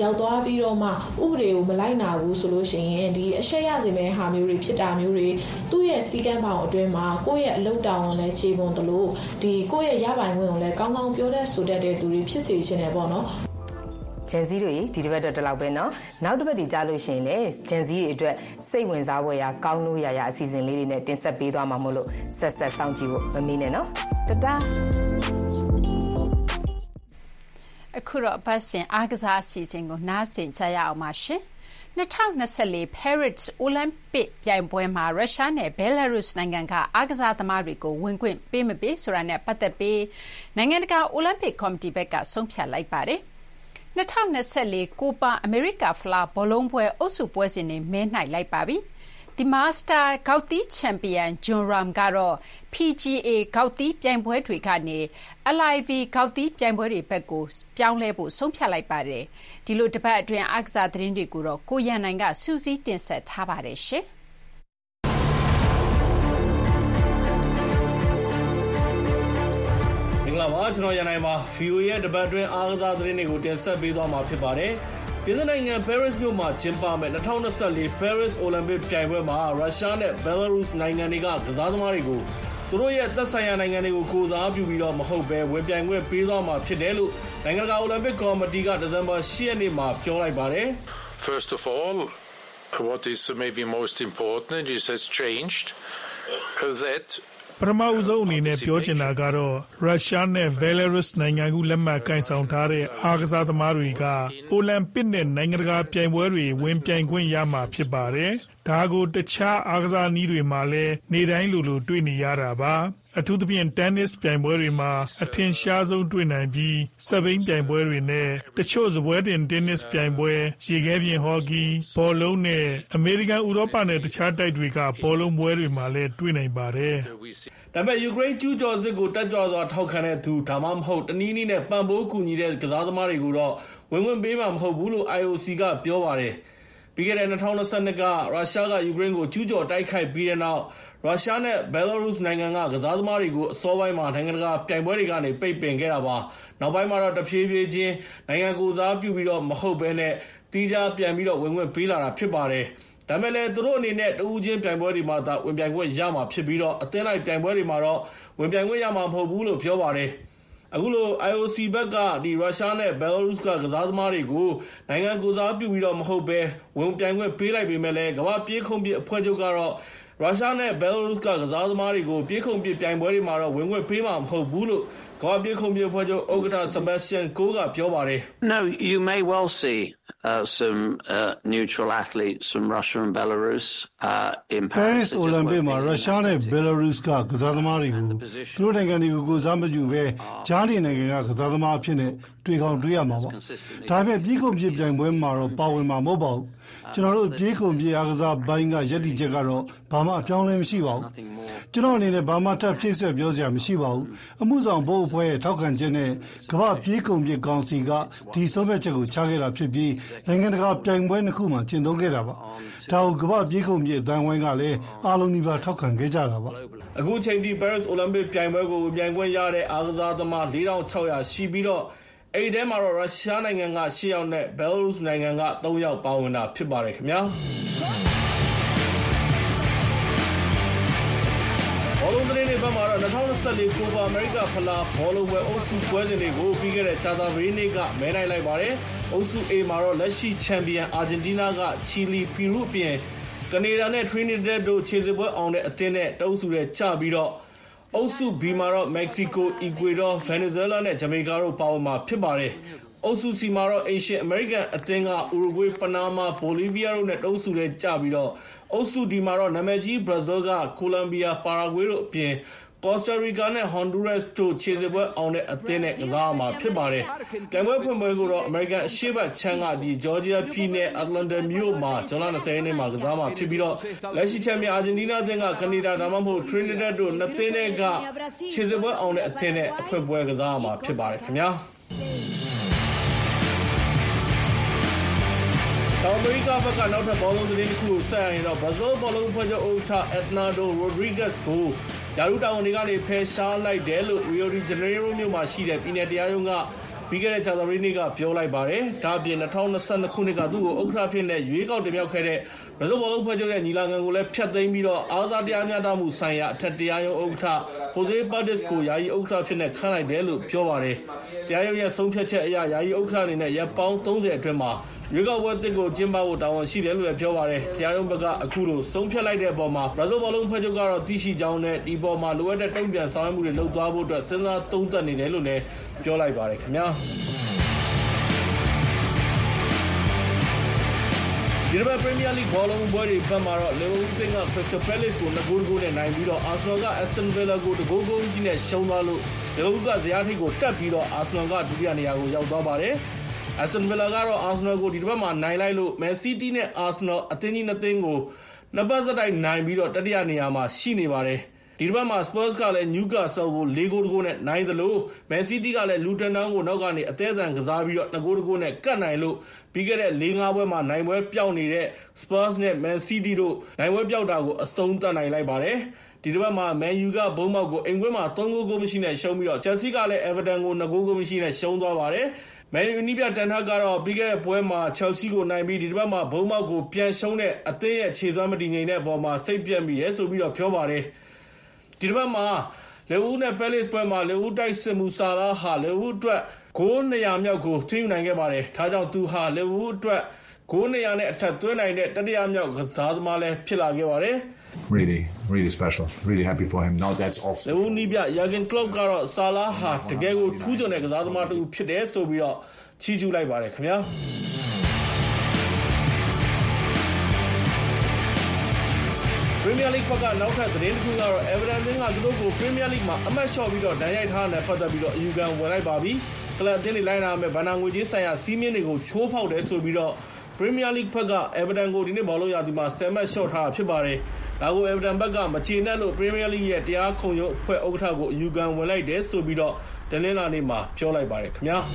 ရောက်သွားပြီးတော့မှဥပဒေကိုမလိုက်နာဘူးဆိုလို့ရှိရင်ဒီအရှက်ရစေမဲ့ဟာမျိုးတွေဖြစ်တာမျိုးတွေသူ့ရဲ့စီကံပေါင်အတွင်းမှာကိုယ့်ရဲ့အလုပ်တောင်းလည်းခြေပုံတလို့ဒီကိုယ့်ရဲ့ရပိုင်ခွင့်ကိုလည်းကောင်းကောင်းပြောတတ်ဆိုတတ်တဲ့သူတွေဖြစ်စေချင်တယ်ပေါ့နော်ဂျန်စီတွေဒီတစ်ပတ်တော့တလောက်ပဲเนาะနောက်တစ်ပတ်ဒီကြားလို့ရှိရင်လည်းဂျန်စီတွေအတွက်စိတ်ဝင်စားဖို့ရကောင်းလို့ရအစီအစဉ်လေးတွေနဲ့တင်ဆက်ပေးသွားမှာမို့လို့ဆက်စောင့်ကြည့်ဖို့မမေ့နဲ့เนาะတတာအခုတော့ပတ်စင်အားကစားအစီအစဉ်ကိုနားဆင်ကြရအောင်ပါရှင်2024 Paris Olympic ပြိုင်ပွဲမှာရုရှားနဲ့ဘဲလာရုစ်နိုင်ငံကအားကစားသမားတွေကိုဝင်ခွင့်ပေးမပေးဆိုတာနဲ့ပတ်သက်ပြီးနိုင်ငံတကာအိုလံပစ်ကော်မတီဘက်ကဆုံးဖြတ်လိုက်ပါတယ်2024 Copa America ဖလားဘောလုံးပွဲအုပ်စုပွဲစဉ်တွေမဲနှိုက်လိုက်ပါပြီ။ The Master ဂေါက်သီးချန်ပီယံ Jon Rahm ကတော့ PGA ဂေါက်သီးပြိုင်ပွဲတွေကနေ LIV ဂေါက်သီးပြိုင်ပွဲတွေဘက်ကိုပြောင်းလဲဖို့ဆုံးဖြတ်လိုက်ပါတယ်။ဒီလိုတစ်ပတ်အတွင်းအားကစားသတင်းတွေကိုတော့ကိုရန်နိုင်ကစူးစီးတင်ဆက်ထားပါတယ်ရှင်။မင်္ဂလာပါကျွန်တော်ရန်နိုင်ပါ VOA ရဲ့တပတ်အတွင်းအားကစားသတင်းတွေကိုတင်ဆက်ပေးသွားမှာဖြစ်ပါတယ်။ပြည်သူ့နိုင်ငံ Paris မြို့မှာကျင်းပမယ့်2024 Paris Olympic ပြိုင်ပွဲမှာရုရှားနဲ့ Belarus နိုင်ငံတွေကကစားသမားတွေကိုသူတို့ရဲ့သက်ဆိုင်ရာနိုင်ငံတွေကိုကိုစားပြုပြီးတော့မဟုတ်ဘဲဝင်ပြိုင်ခွင့်ပေးသွားမှာဖြစ်တယ်လို့နိုင်ငံတကာအိုလံပစ်ကော်မတီကဒီဇင်ဘာ10ရက်နေ့မှာပြောလိုက်ပါတယ်။ First of all, what is maybe most important is has changed that ပထမဦးဆုံးအနေနဲ့ပြောချင်တာကတော့ရုရှားနဲ့ဘဲလာရုစ်နိုင်ငံကလက်မှတ်ကိုင်ဆောင်ထားတဲ့အားကစားသမားတွေကအိုလံပစ်နဲ့နိုင်ငံတကာပြိုင်ပွဲတွေဝင်ပြိုင်ခွင့်ရမှာဖြစ်ပါတယ်။ဒါကိုတခြားအားကစားနည်းတွေမှာလည်းနေတိုင်းလိုတွေ့နေရတာပါ။အထူးသဖြင့် tennis ပြိုင်ပွဲတွေမှာအထင်ရှားဆုံးတွေ့နိုင်ပြီးစပိန်ပြိုင်ပွဲတွေနဲ့တချို့စပွဲတင် tennis ပြိုင်ပွဲရေခဲပြင်ဟော်ကီဘောလုံးနဲ့အမေရိကန်ဥရောပနဲ့တခြားတိုက်တွေကဘောလုံးပွဲတွေမှာလည်းတွေ့နိုင်ပါတယ်။ဒါပေမဲ့ယူကရိန်းကျူးကျော်စစ်ကိုတက်ကြွစွာထောက်ခံတဲ့သူဒါမှမဟုတ်တနည်းနည်းနဲ့ပံ့ပိုးကူညီတဲ့ကစားသမားတွေကိုတော့ဝင်ခွင့်ပေးမှာမဟုတ်ဘူးလို့ IOC ကပြောပါတယ်။ပြီးခဲ့တဲ့2022ကရုရှားကယူကရိန်းကိုကျူးကျော်တိုက်ခိုက်ပြီးတဲ့နောက်ရုရှားနဲ့ဘဲလာရုစ်နိုင်ငံကကစားသမားတွေကိုအစောပိုင်းမှာနိုင်ငံတကာပြိုင်ပွဲတွေကနေပိတ်ပင်ခဲ့တာပါ။နောက်ပိုင်းမှာတော့တဖြည်းဖြည်းချင်းနိုင်ငံကိုစားပြုပြီးတော့မဟုတ်ဘဲနဲ့တီးခြားပြန်ပြီးတော့ဝင်ခွင့်ပေးလာတာဖြစ်ပါတယ်။ဒါမဲ့လည်းသူတို့အနေနဲ့တဦးချင်းပြိုင်ပွဲတွေမှာသာဝင်ပြိုင်ခွင့်ရမှာဖြစ်ပြီးတော့အသင်းလိုက်ပြိုင်ပွဲတွေမှာတော့ဝင်ပြိုင်ခွင့်ရမှာမဟုတ်ဘူးလို့ပြောပါတယ်။အခုလို IOC ဘက်ကရုရှားနဲ့ဘဲလာရုစ်ကကစားသမားတွေကိုနိုင်ငံကိုစားပြုပြီးတော့မဟုတ်ဘဲဝင်ပြိုင်ခွင့်ပေးလိုက်ပေမဲ့လည်းကမ္ဘာပြေးခုံပစ်အဖွဲ့ချုပ်ကတော့ရုရှားနဲ့ဘဲလာရုစ်ကကစားသမားတွေကိုပြေးခုံပစ်ပြိုင်ပွဲတွေမှာတော့ဝင်ခွင့်ပေးမှာမဟုတ်ဘူးလို့ကမ္ဘာပြေးခုံပစ်အဖွဲ့ချုပ်ဥက္ကဋ္ဌ Sebastian Coe ကပြောပါတယ်။ No, you may well see some neutral athletes from Russia and Belarus in Paris Olympic မှာရုရှားနဲ့ Belarus ကကစားသမားတွေကိုသူတို့နိုင်ငံတွေကိုကိုစားမပြုဘဲဂျားနိုင်ငံကကစားသမားအဖြစ်နဲ့တွေ့ကောင်းတွေ့ရမှာပါ။ဒါပေမဲ့ပြေးခုံပစ်ပြိုင်ပွဲမှာတော့ပါဝင်မှာမဟုတ်ပါဘူး။ကျွန်တော်တို့ပြေးခုံပစ်အားကစားဘိုင်းကရည်တည်ချက်ကတော့ဘာမှအပြောင်းလဲမရှိပါဘူး။ကျွန်တော်အနေနဲ့ဘာမှထပ်ဖြည့်ဆွက်ပြောစရာမရှိပါဘူး။အမှုဆောင်ဘုတ်အဖွဲ့ရဲ့ထောက်ခံချက်နဲ့ကမ္ဘာပြေးခုံပစ်ကောင်စီကဒီဆုံးဖြတ်ချက်ကိုချခဲ့တာဖြစ်ပြီးနိုင်ငံတကာပြိုင်ပွဲနှစ်ခုမှာကျင့်သုံးခဲ့တာပါ။ဒါကိုကမ္ဘာပြေးခုံပစ်အသံဝိုင်းကလည်းအားလုံးဒီပါထောက်ခံခဲ့ကြတာပါ။အခုချိန်ထိ Paris Olympic ပြိုင်ပွဲကိုပြိုင်ခွင့်ရတဲ့အားကစားသမား4600ရှိပြီးတော့အဲ့ဒီထဲမှာတော့ရုရှားနိုင်ငံက10ယောက်နဲ့ဘဲလာရုစ်နိုင်ငံက3ယောက်ပါဝင်တာဖြစ်ပါတယ်ခင်ဗျာဘောလုံးသတင်းတွေဘက်မှာတော့2024 Copa America ဖလားဘောလုံးပွဲအုပ်စုပွဲစဉ်တွေကိုပြီးခဲ့တဲ့ကြာသပတေးနေ့ကမဲနိုင်လိုက်ပါတယ်အုပ်စု A မှာတော့လက်ရှိချန်ပီယံအာဂျင်တီးနားကချီလီပီရူအပြင်ကနေဒါနဲ့ Trinidad တို့ခြေစစ်ပွဲအောင်တဲ့အသင်းနဲ့တအုပ်စုနဲ့ချပြီးတော့အုပ်စု B မှာတော့မက္ကဆီကို၊အီကွေဒေါ၊ဗင်နီဇွဲလားနဲ့ဂျမေကာတို့ပါဝင်မှာဖြစ်ပါတယ်။အုပ်စု C မှာတော့အိမ်ရှင်အမေရိကန်အသင်းကဥရုဂွေး၊ပနားမား၊ဘိုလီးဗီးယားတို့နဲ့တအုပ်စုထဲကျပြီးတော့အုပ်စု D မှာတော့နာမည်ကြီးဘရာဇီးကကိုလံဘီယာ၊ပါရာဂွေးတို့အပြင်ကော်စတာရီကာနဲ့ဟွန်ဒူးရပ်စ်တို့ခြေစစ်ပွဲအောင်တဲ့အသင်းနဲ့ကစားမှာဖြစ်ပါတယ်။ပြိုင်ပွဲဖွင့်ပွဲကိုတော့အမေရိကန်အရှေ့ဘက်ခြမ်းကဂျော်ဂျီယာပြည်နယ်အတ္တလန်တာမြို့မှာဇွန်လ20ရက်နေ့မှာကစားမှာဖြစ်ပြီးတော့လက်ရှိချန်ပီယံအာဂျင်တီးနားအသင်းကကနေဒါဒါမှမဟုတ် Trinidad တို့နှစ်သင်းတွေကခြေစစ်ပွဲအောင်တဲ့အသင်းနဲ့အဖွင့်ပွဲကစားမှာဖြစ်ပါတယ်ခင်ဗျာ။တောင်အမေရိကဘက်ကနောက်ထပ်ဘောလုံးသတင်းတစ်ခုကိုဆက်ရင်တော့ဘရာဇီးဘောလုံးအဖွဲ့ချုပ်ဥက္ကဋ္ဌ Ednardo Rodrigues ကိုရာထူးတာဝန်တွေကနေဖယ်ရှားလိုက်တယ်လို့ Rio de Janeiro မြို့မှာရှိတဲ့ပြည်နယ်တရားရုံးကပပြီးခဲ့တဲ့ကြာသပတေးနေ့ကပြောလိုက်ပါတယ်။ဒါ့အပြင်2022ခုနှစ်ကသူ့ကိုဥက္ကဋ္ဌဖြစ်တဲ့ရွေးကောက်တင်မြှောက်ခဲ့တဲ့ဘရာဇီးဘောလုံးဖွဲ့ချုပ်ရဲ့ညီလာခံကိုလည်းဖျက်သိမ်းပြီးတော့အားစားတရားမျှတမှုဆိုင်ရာအထက်တရားရုံးဥက္ကဋ္ဌ Jose Pérez ကိုယာယီဥက္ကဋ္ဌဖြစ်နေခန့်လိုက်တယ်လို့ပြောပါတယ်။တရားရုံးရဲ့ဆုံးဖြတ်ချက်အရယာယီဥက္ကဋ္ဌအနေနဲ့ရပ်ပေါင်း30အတွင်းမှာရွေးကောက်ပွဲတစ်ကိုကျင်းပဖို့တာဝန်ရှိတယ်လို့လည်းပြောပါတယ်။တရားရုံးဘက်ကအခုလိုဆုံးဖြတ်လိုက်တဲ့အပေါ်မှာဘရာဇီးဘောလုံးဖွဲ့ချုပ်ကတော့သိရှိကြောင်းနဲ့ဒီပေါ်မှာလိုအပ်တဲ့တုံ့ပြန်ဆောင်ရွက်မှုတွေလုပ်သွားဖို့အတွက်စဉ်းစားသုံးသပ်နေတယ်လို့လည်းပြောလိုက်ပါတယ်ခင်ဗျာဒီတစ်ပတ် Premier League ဘောလုံးပွဲတွေဘက်မှာတော့ Liverpool က Crystal Palace ကို2 ဂိုးနဲ့နိုင်ပြီးတော့ Arsenal က Aston Villa ကို2 ဂိုးကြီးနဲ့ရှုံးသွားလို့ Liverpool ကဇယားထိပ်ကိုတက်ပြီးတော့ Arsenal ကဒုတိယနေရာကိုရောက်သွားပါတယ်။ Aston Villa ကတော့ Arsenal ကိုဒီတစ်ပတ်မှာနိုင်လိုက်လို့ Man City နဲ့ Arsenal အသင်းကြီး2သင်းကိုနှစ်ပတ်ဆက်တိုက်နိုင်ပြီးတော့တတိယနေရာမှာရှိနေပါတယ်။ဒီတစ်ပတ်မှာ Spurs ကလည်း Newcastle ကို4 ဂိုးနဲ့နိုင်သလို Man City ကလည်း Luton Town ကိုနောက်ကနေအသေးအံကစားပြီးတော့2 ဂိုးနဲ့ကတ်နိုင်လို့ပြီးခဲ့တဲ့ 4-5 ပွဲမှာနိုင်ပွဲပျောက်နေတဲ့ Spurs နဲ့ Man City တို့နိုင်ပွဲပျောက်တာကိုအဆုံးသတ်နိုင်လိုက်ပါတယ်။ဒီတစ်ပတ်မှာ Man U ကဘုံမောက်ကိုအိမ်ကွင်းမှာ3 ဂိုးမရှိနဲ့ရှုံးပြီးတော့ Chelsea ကလည်း Everton ကို2 ဂိုးမရှိနဲ့ရှုံးသွားပါတယ်။ Man U နီးပြတန်ထက်ကတော့ပြီးခဲ့တဲ့ပွဲမှာ Chelsea ကိုနိုင်ပြီးဒီတစ်ပတ်မှာဘုံမောက်ကိုပြန်ရှုံးတဲ့အသင်းရဲ့ခြေစွမ်းမတည်ငြိမ်တဲ့အပေါ်မှာစိတ်ပြတ်မိရဲဆိုပြီးတော့ပြောပါတယ်။ဒီတစ်ပတ်မှာလီဗာပူးနဲ့ Palace ပွဲမှာလီဗာပူးတိုက်စစ်မှုဆာလာဟာလီဗာပူးအတွက်ဂိုး200မြောက်ကိုထိန်းနိုင်ခဲ့ပါတယ်။ဒါကြောင့်သူဟာလီဗာပူးအတွက်ဂိုး200နဲ့အထက်သွင်းနိုင်တဲ့တတိယမြောက်ကစားသမားလည်းဖြစ်လာခဲ့ပါတယ်။ Really special. Really happy for him. Now that's off. လီဗာပူးနီးပြ Jurgen Klopp ကတော့ဆာလာဟာတကယ်ကိုထူးချွန်တဲ့ကစားသမားတစ်ဦးဖြစ်တယ်ဆိုပြီးတော့ချီးကျူးလိုက်ပါတယ်ခင်ဗျာ။Premier League ဘက်ကနောက်ထပ်သတင်းတစ်ခုကတော့ Everton ကသူတို့ကို Premier League မှာအမှတ်လျှော့ပြီးတော့ဒဏ်ရိုက်ထားတဲ့ပတ်သက်ပြီးတော့အယူခံဝင်လိုက်ပါပြီ။ကလပ်အသင်းတွေလိုက်နာမဲ့ဘဏ္ဍာငွေကြေးဆိုင်ရာစီးမြင်တွေကိုချိုးဖောက်တယ်ဆိုပြီးတော့ Premier League ဘက်က Everton ကိုဒီနေ့ဘောလုံးရာသီမှာ10 မှတ်လျှော့ထားတာဖြစ်ပါတယ်။ဒါကို Everton ဘက်ကမချေနဲ့လို့ Premier League ရဲ့တရားခုံရုံးအဖွဲ့ဥက္ကဋ္ဌကိုအယူခံဝင်လိုက်တယ်ဆိုပြီးတော့တနင်္လာနေ့မှာပြောလိုက်ပါတယ်ခင်ဗျာ။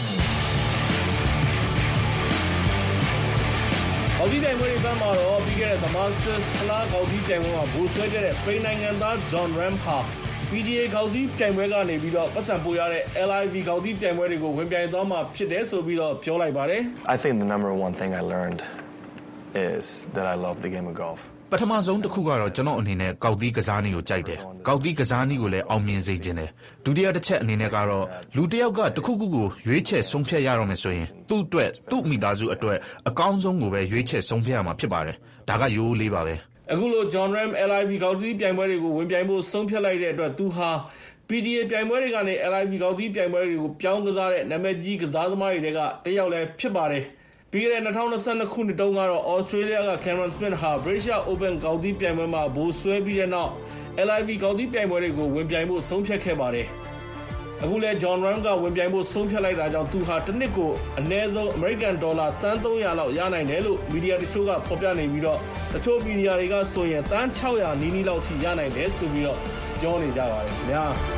ဂေါက်သီးပြိုင်ပွဲတွေဘက်မှာတော့ပြီးခဲ့တဲ့ The Masters ဖလားဂေါက်သီးပြိုင်ပွဲမှာဗိုလ်စွဲခဲ့တဲ့စပိန်နိုင်ငံသား Jon Rahm ဟာ PGA ဂေါက်သီးပြိုင်ပွဲကနေပြီးတော့ပတ်စံပို့ရတဲ့ LIV ဂေါက်သီးပြိုင်ပွဲတွေကိုဝင်ပြိုင်သွားမှာဖြစ်တယ်ဆိုပြီးတော့ပြောလိုက်ပါတယ်။ I think the number one thing I learned is that I love the game of golf. ပထမဆုံးတစ်ခုကတော့ကျွန်တော်အနေနဲ့ကောက်သီးကစားနည်းကိုကြိုက်တယ်။ကောက်သီးကစားနည်းကိုလည်းအောင်မြင်စေချင်တယ်။ဒုတိယတစ်ချက်အနေနဲ့ကတော့လူတစ်ယောက်ကတစ်ခုခုကိုရွေးချယ်ဆုံးဖြတ်ရတော့မယ်ဆိုရင်သူ့အတွက်သူ့မိသားစုအတွက်အကောင်းဆုံးကိုပဲရွေးချယ်ဆုံးဖြတ်ရမှာဖြစ်ပါတယ်။ဒါကရိုးလေးပါပဲ။အခုလို Jon Rahm LIV ဂေါက်သီးပြိုင်ပွဲတွေကိုဝင်ပြိုင်ဖို့ဆုံးဖြတ်လိုက်တဲ့အတွက်သူဟာ PGA ပြိုင်ပွဲတွေကနေ LIV ဂေါက်သီးပြိုင်ပွဲတွေကိုပြောင်းကစားတဲ့နာမည်ကြီးကစားသမားတွေကတစ်ယောက်လည်းဖြစ်ပါတယ်။ပြီးခဲ့တဲ့2022ခုနှစ်တုန်းကတော့ Australia က Cameron Smith ဟာ British Open ဂေါက်သီးပြိုင်ပွဲမှာဗိုလ်စွဲပြီးတဲ့နောက် LIV ဂေါက်သီးပြိုင်ပွဲတွေကိုဝင်ပြိုင်ဖို့ဆုံးဖြတ်ခဲ့ပါတယ်။အခုလည်း Jon Rahm ကဝင်ပြိုင်ဖို့ဆုံးဖြတ်လိုက်တာကြောင့်သူဟာတစ်နှစ်ကိုအနည်းဆုံး American $သန်း300လောက်ရနိုင်တယ်လို့မီဒီယာတချို့ကဖော်ပြနေပြီးတော့တချို့မီဒီယာတွေကဆိုရင်သန်း600နီးနီးလောက်ထိရနိုင်တယ်ဆိုပြီးတော့ပြောနေကြပါတယ်ခင်ဗျာ။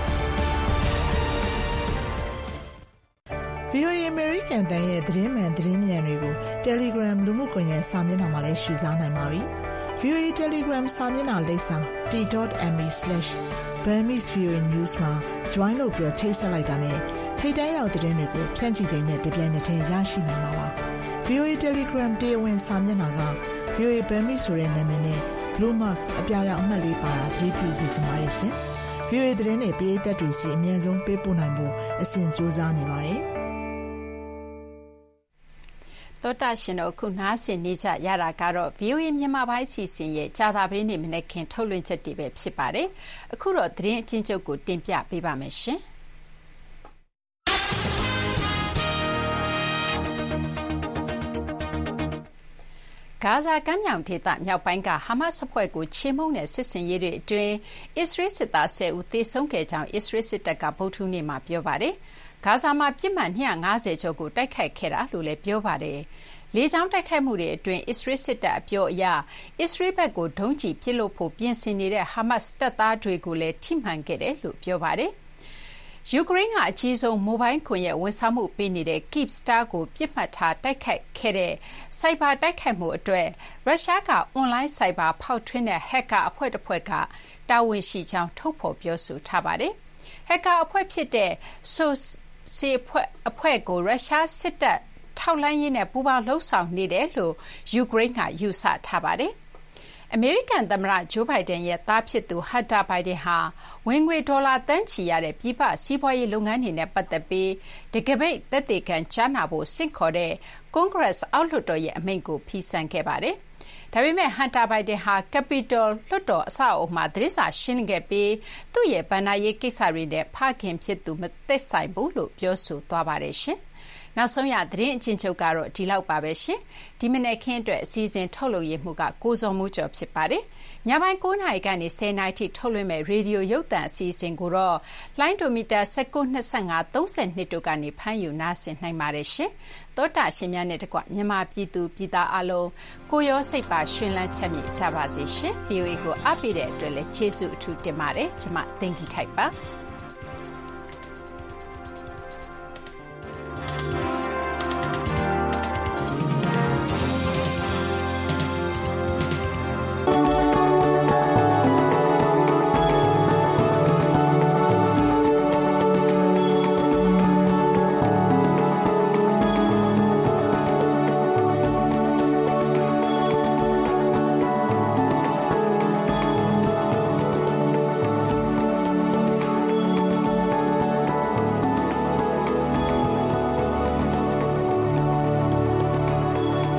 VOA American တန်ရဲ့သတင်းမှန်သတင်းမြန်တွေကို Telegram လူမှုကွန်ရက်စာမျက်နှာမှာလည်းရှုစားနိုင်ပါပြီ။ VOA Telegram စာမျက်နှာလိပ်စာ t.me/Burmese-VOA-News မှာ join လုပ်ပြီးချိတ်ဆက်လိုက်တာနဲ့ထိပ်တန်းရောက်သတင်းတွေကိုဖြန့်ချိချိန်နဲ့တပြိုင်နက်တည်းရရှိနိုင်မှာပါ။ VOA Telegram တရားဝင်စာမျက်နှာက VOA Burmese ဆိုတဲ့နာမည်နဲ့ Blue Mark အပြာရောင်အမှတ်လေးပါတာသတိပြုစီချင်ပါတယ်ရှင်။ VOA သတင်းတွေပရိသတ်တွေစီအမြန်ဆုံးပေးပို့နိုင်ဖို့အစဉ်ကြိုးစားနေပါတယ်။သောတာရှင်တို့ခုနားဆင်နေကြရတာကတော့ VOA မြန်မာပိုင်းအစီအစဉ်ရဲ့ကြာသပတေးနေ့မနက်ခင်းထုတ်လွှင့်ချက်တွေပဲဖြစ်ပါတယ်။အခုတော့သတင်းအချင်းချုပ်ကိုတင်ပြပေးပါမယ်ရှင်။ဂါဇာကမ်းမြောင်ဒေသမြောက်ပိုင်းကဟာမတ်စ်အဖွဲ့ကိုချေမှုန်းတဲ့စစ်ဆင်ရေးတွေအတွင်းအစ္စရေးစစ်သား10ဦးသေဆုံးခဲ့ကြောင်းအစ္စရေးစစ်တပ်ကဗုဒ္ဓဟူးနေ့မှာပြောပါတယ်။ဂါဇာမှာပြစ်မှတ်250ကျော်ကိုတိုက်ခိုက်ခဲ့တာလို့လည်းပြောပါတယ်။လေကြောင်းတိုက်ခိုက်မှုတွေအတွင်းအစ္စရေးစစ်တပ်အပြောအရအစ္စရေးဘက်ကိုဒုံးကျည်ပစ်လွှတ်ဖို့ပြင်ဆင်နေတဲ့ဟာမတ်စ်တပ်သားတွေကိုလည်းထိမှန်ခဲ့တယ်လို့ပြောပါတယ်။ယူကရိန်းကအကြီးဆုံးမိုဘိုင်းခွန်ရဲ့ဝန်ဆောင်မှုပေးနေတဲ့ Kyivstar ကိုပြစ်မှတ်ထားတိုက်ခိုက်ခဲ့တဲ့စိုက်ဘာတိုက်ခိုက်မှုအတွက်ရုရှားကအွန်လိုင်းစိုက်ဘာဖောက်ထွင်းတဲ့ဟက်ကာအဖွဲ့တစ်ဖွဲ့ကတာဝန်ရှိကြောင်းထုတ်ဖော်ပြောဆိုထားပါတယ်။ဟက်ကာအဖွဲ့ဖြစ်တဲ့စေအဖွဲ့ကိုရုရှားစစ်တပ်ထောက်လှမ်းရေးနဲ့ပူးပေါင်းလှုပ်ဆောင်နေတယ်လို့ယူကရိန်းကယူဆထားပါတယ်။အမေရိကန်သမ္မတဂျိုးဘိုင်ဒန်ရဲ့သားဖြစ်သူဟန်တာဘိုင်ဒန်ဟာဝင်ငွေဒေါ်လာတန်းချီရတဲ့ပြည်ပစီးပွားရေးလုပ်ငန်းတွေနဲ့ပတ်သက်ပြီးတကပိတ်သက်သေခံကြားနာဖို့ဆင့်ခေါ်တဲ့ကွန်ဂရက်အောက်လွှတ်တော်ရဲ့အမိန့်ကိုဖီဆန်ခဲ့ပါတယ်။ဒါပေမဲ့ဟန်တာဘိုင်ဒန်ဟာကက်ပီတယ်လွှတ်တော်အဆောက်အအုံမှာသတင်းစာရှင်းလင်းခဲ့ပြီးသူ့ရဲ့ဘဏ္ဍာရေးကိစ္စတွေနဲ့ဖခင်ဖြစ်သူမသက်ဆိုင်ဘူးလို့ပြောဆိုသွားပါတယ်ရှင်။နောက်ဆုံးရသတင်းအချင်းချုပ်ကတော့ဒီလောက်ပါပဲရှင်။ဒီမနေ့ခင်းအတွက်အစည်းအဝေးထုတ်လုပ်ရမှုကကိုဇော်မိုးကျော်ဖြစ်ပါတယ်။ညပိုင်း9:00နာရီကနေ10:00နာရီထိထုတ်လွှင့်မဲ့ရေဒီယိုရုပ်သံအစီအစဉ်ကိုတော့လိုင်းဒိုမီတာ1925 32တို့ကနေဖမ်းယူနားဆင်နိုင်ပါတယ်ရှင်။သောတာရှင်များနဲ့တကွမြန်မာပြည်သူပြည်သားအလုံးကိုရောစိတ်ပါရှင်လန်းချမ်းမြေ့ကြပါစေရှင်။ VOA ကိုအားပေးတဲ့အတွက်လည်းကျေးဇူးအထူးတင်ပါတယ်။ကျွန်မသိင်္ဂီထိုက်ပါ။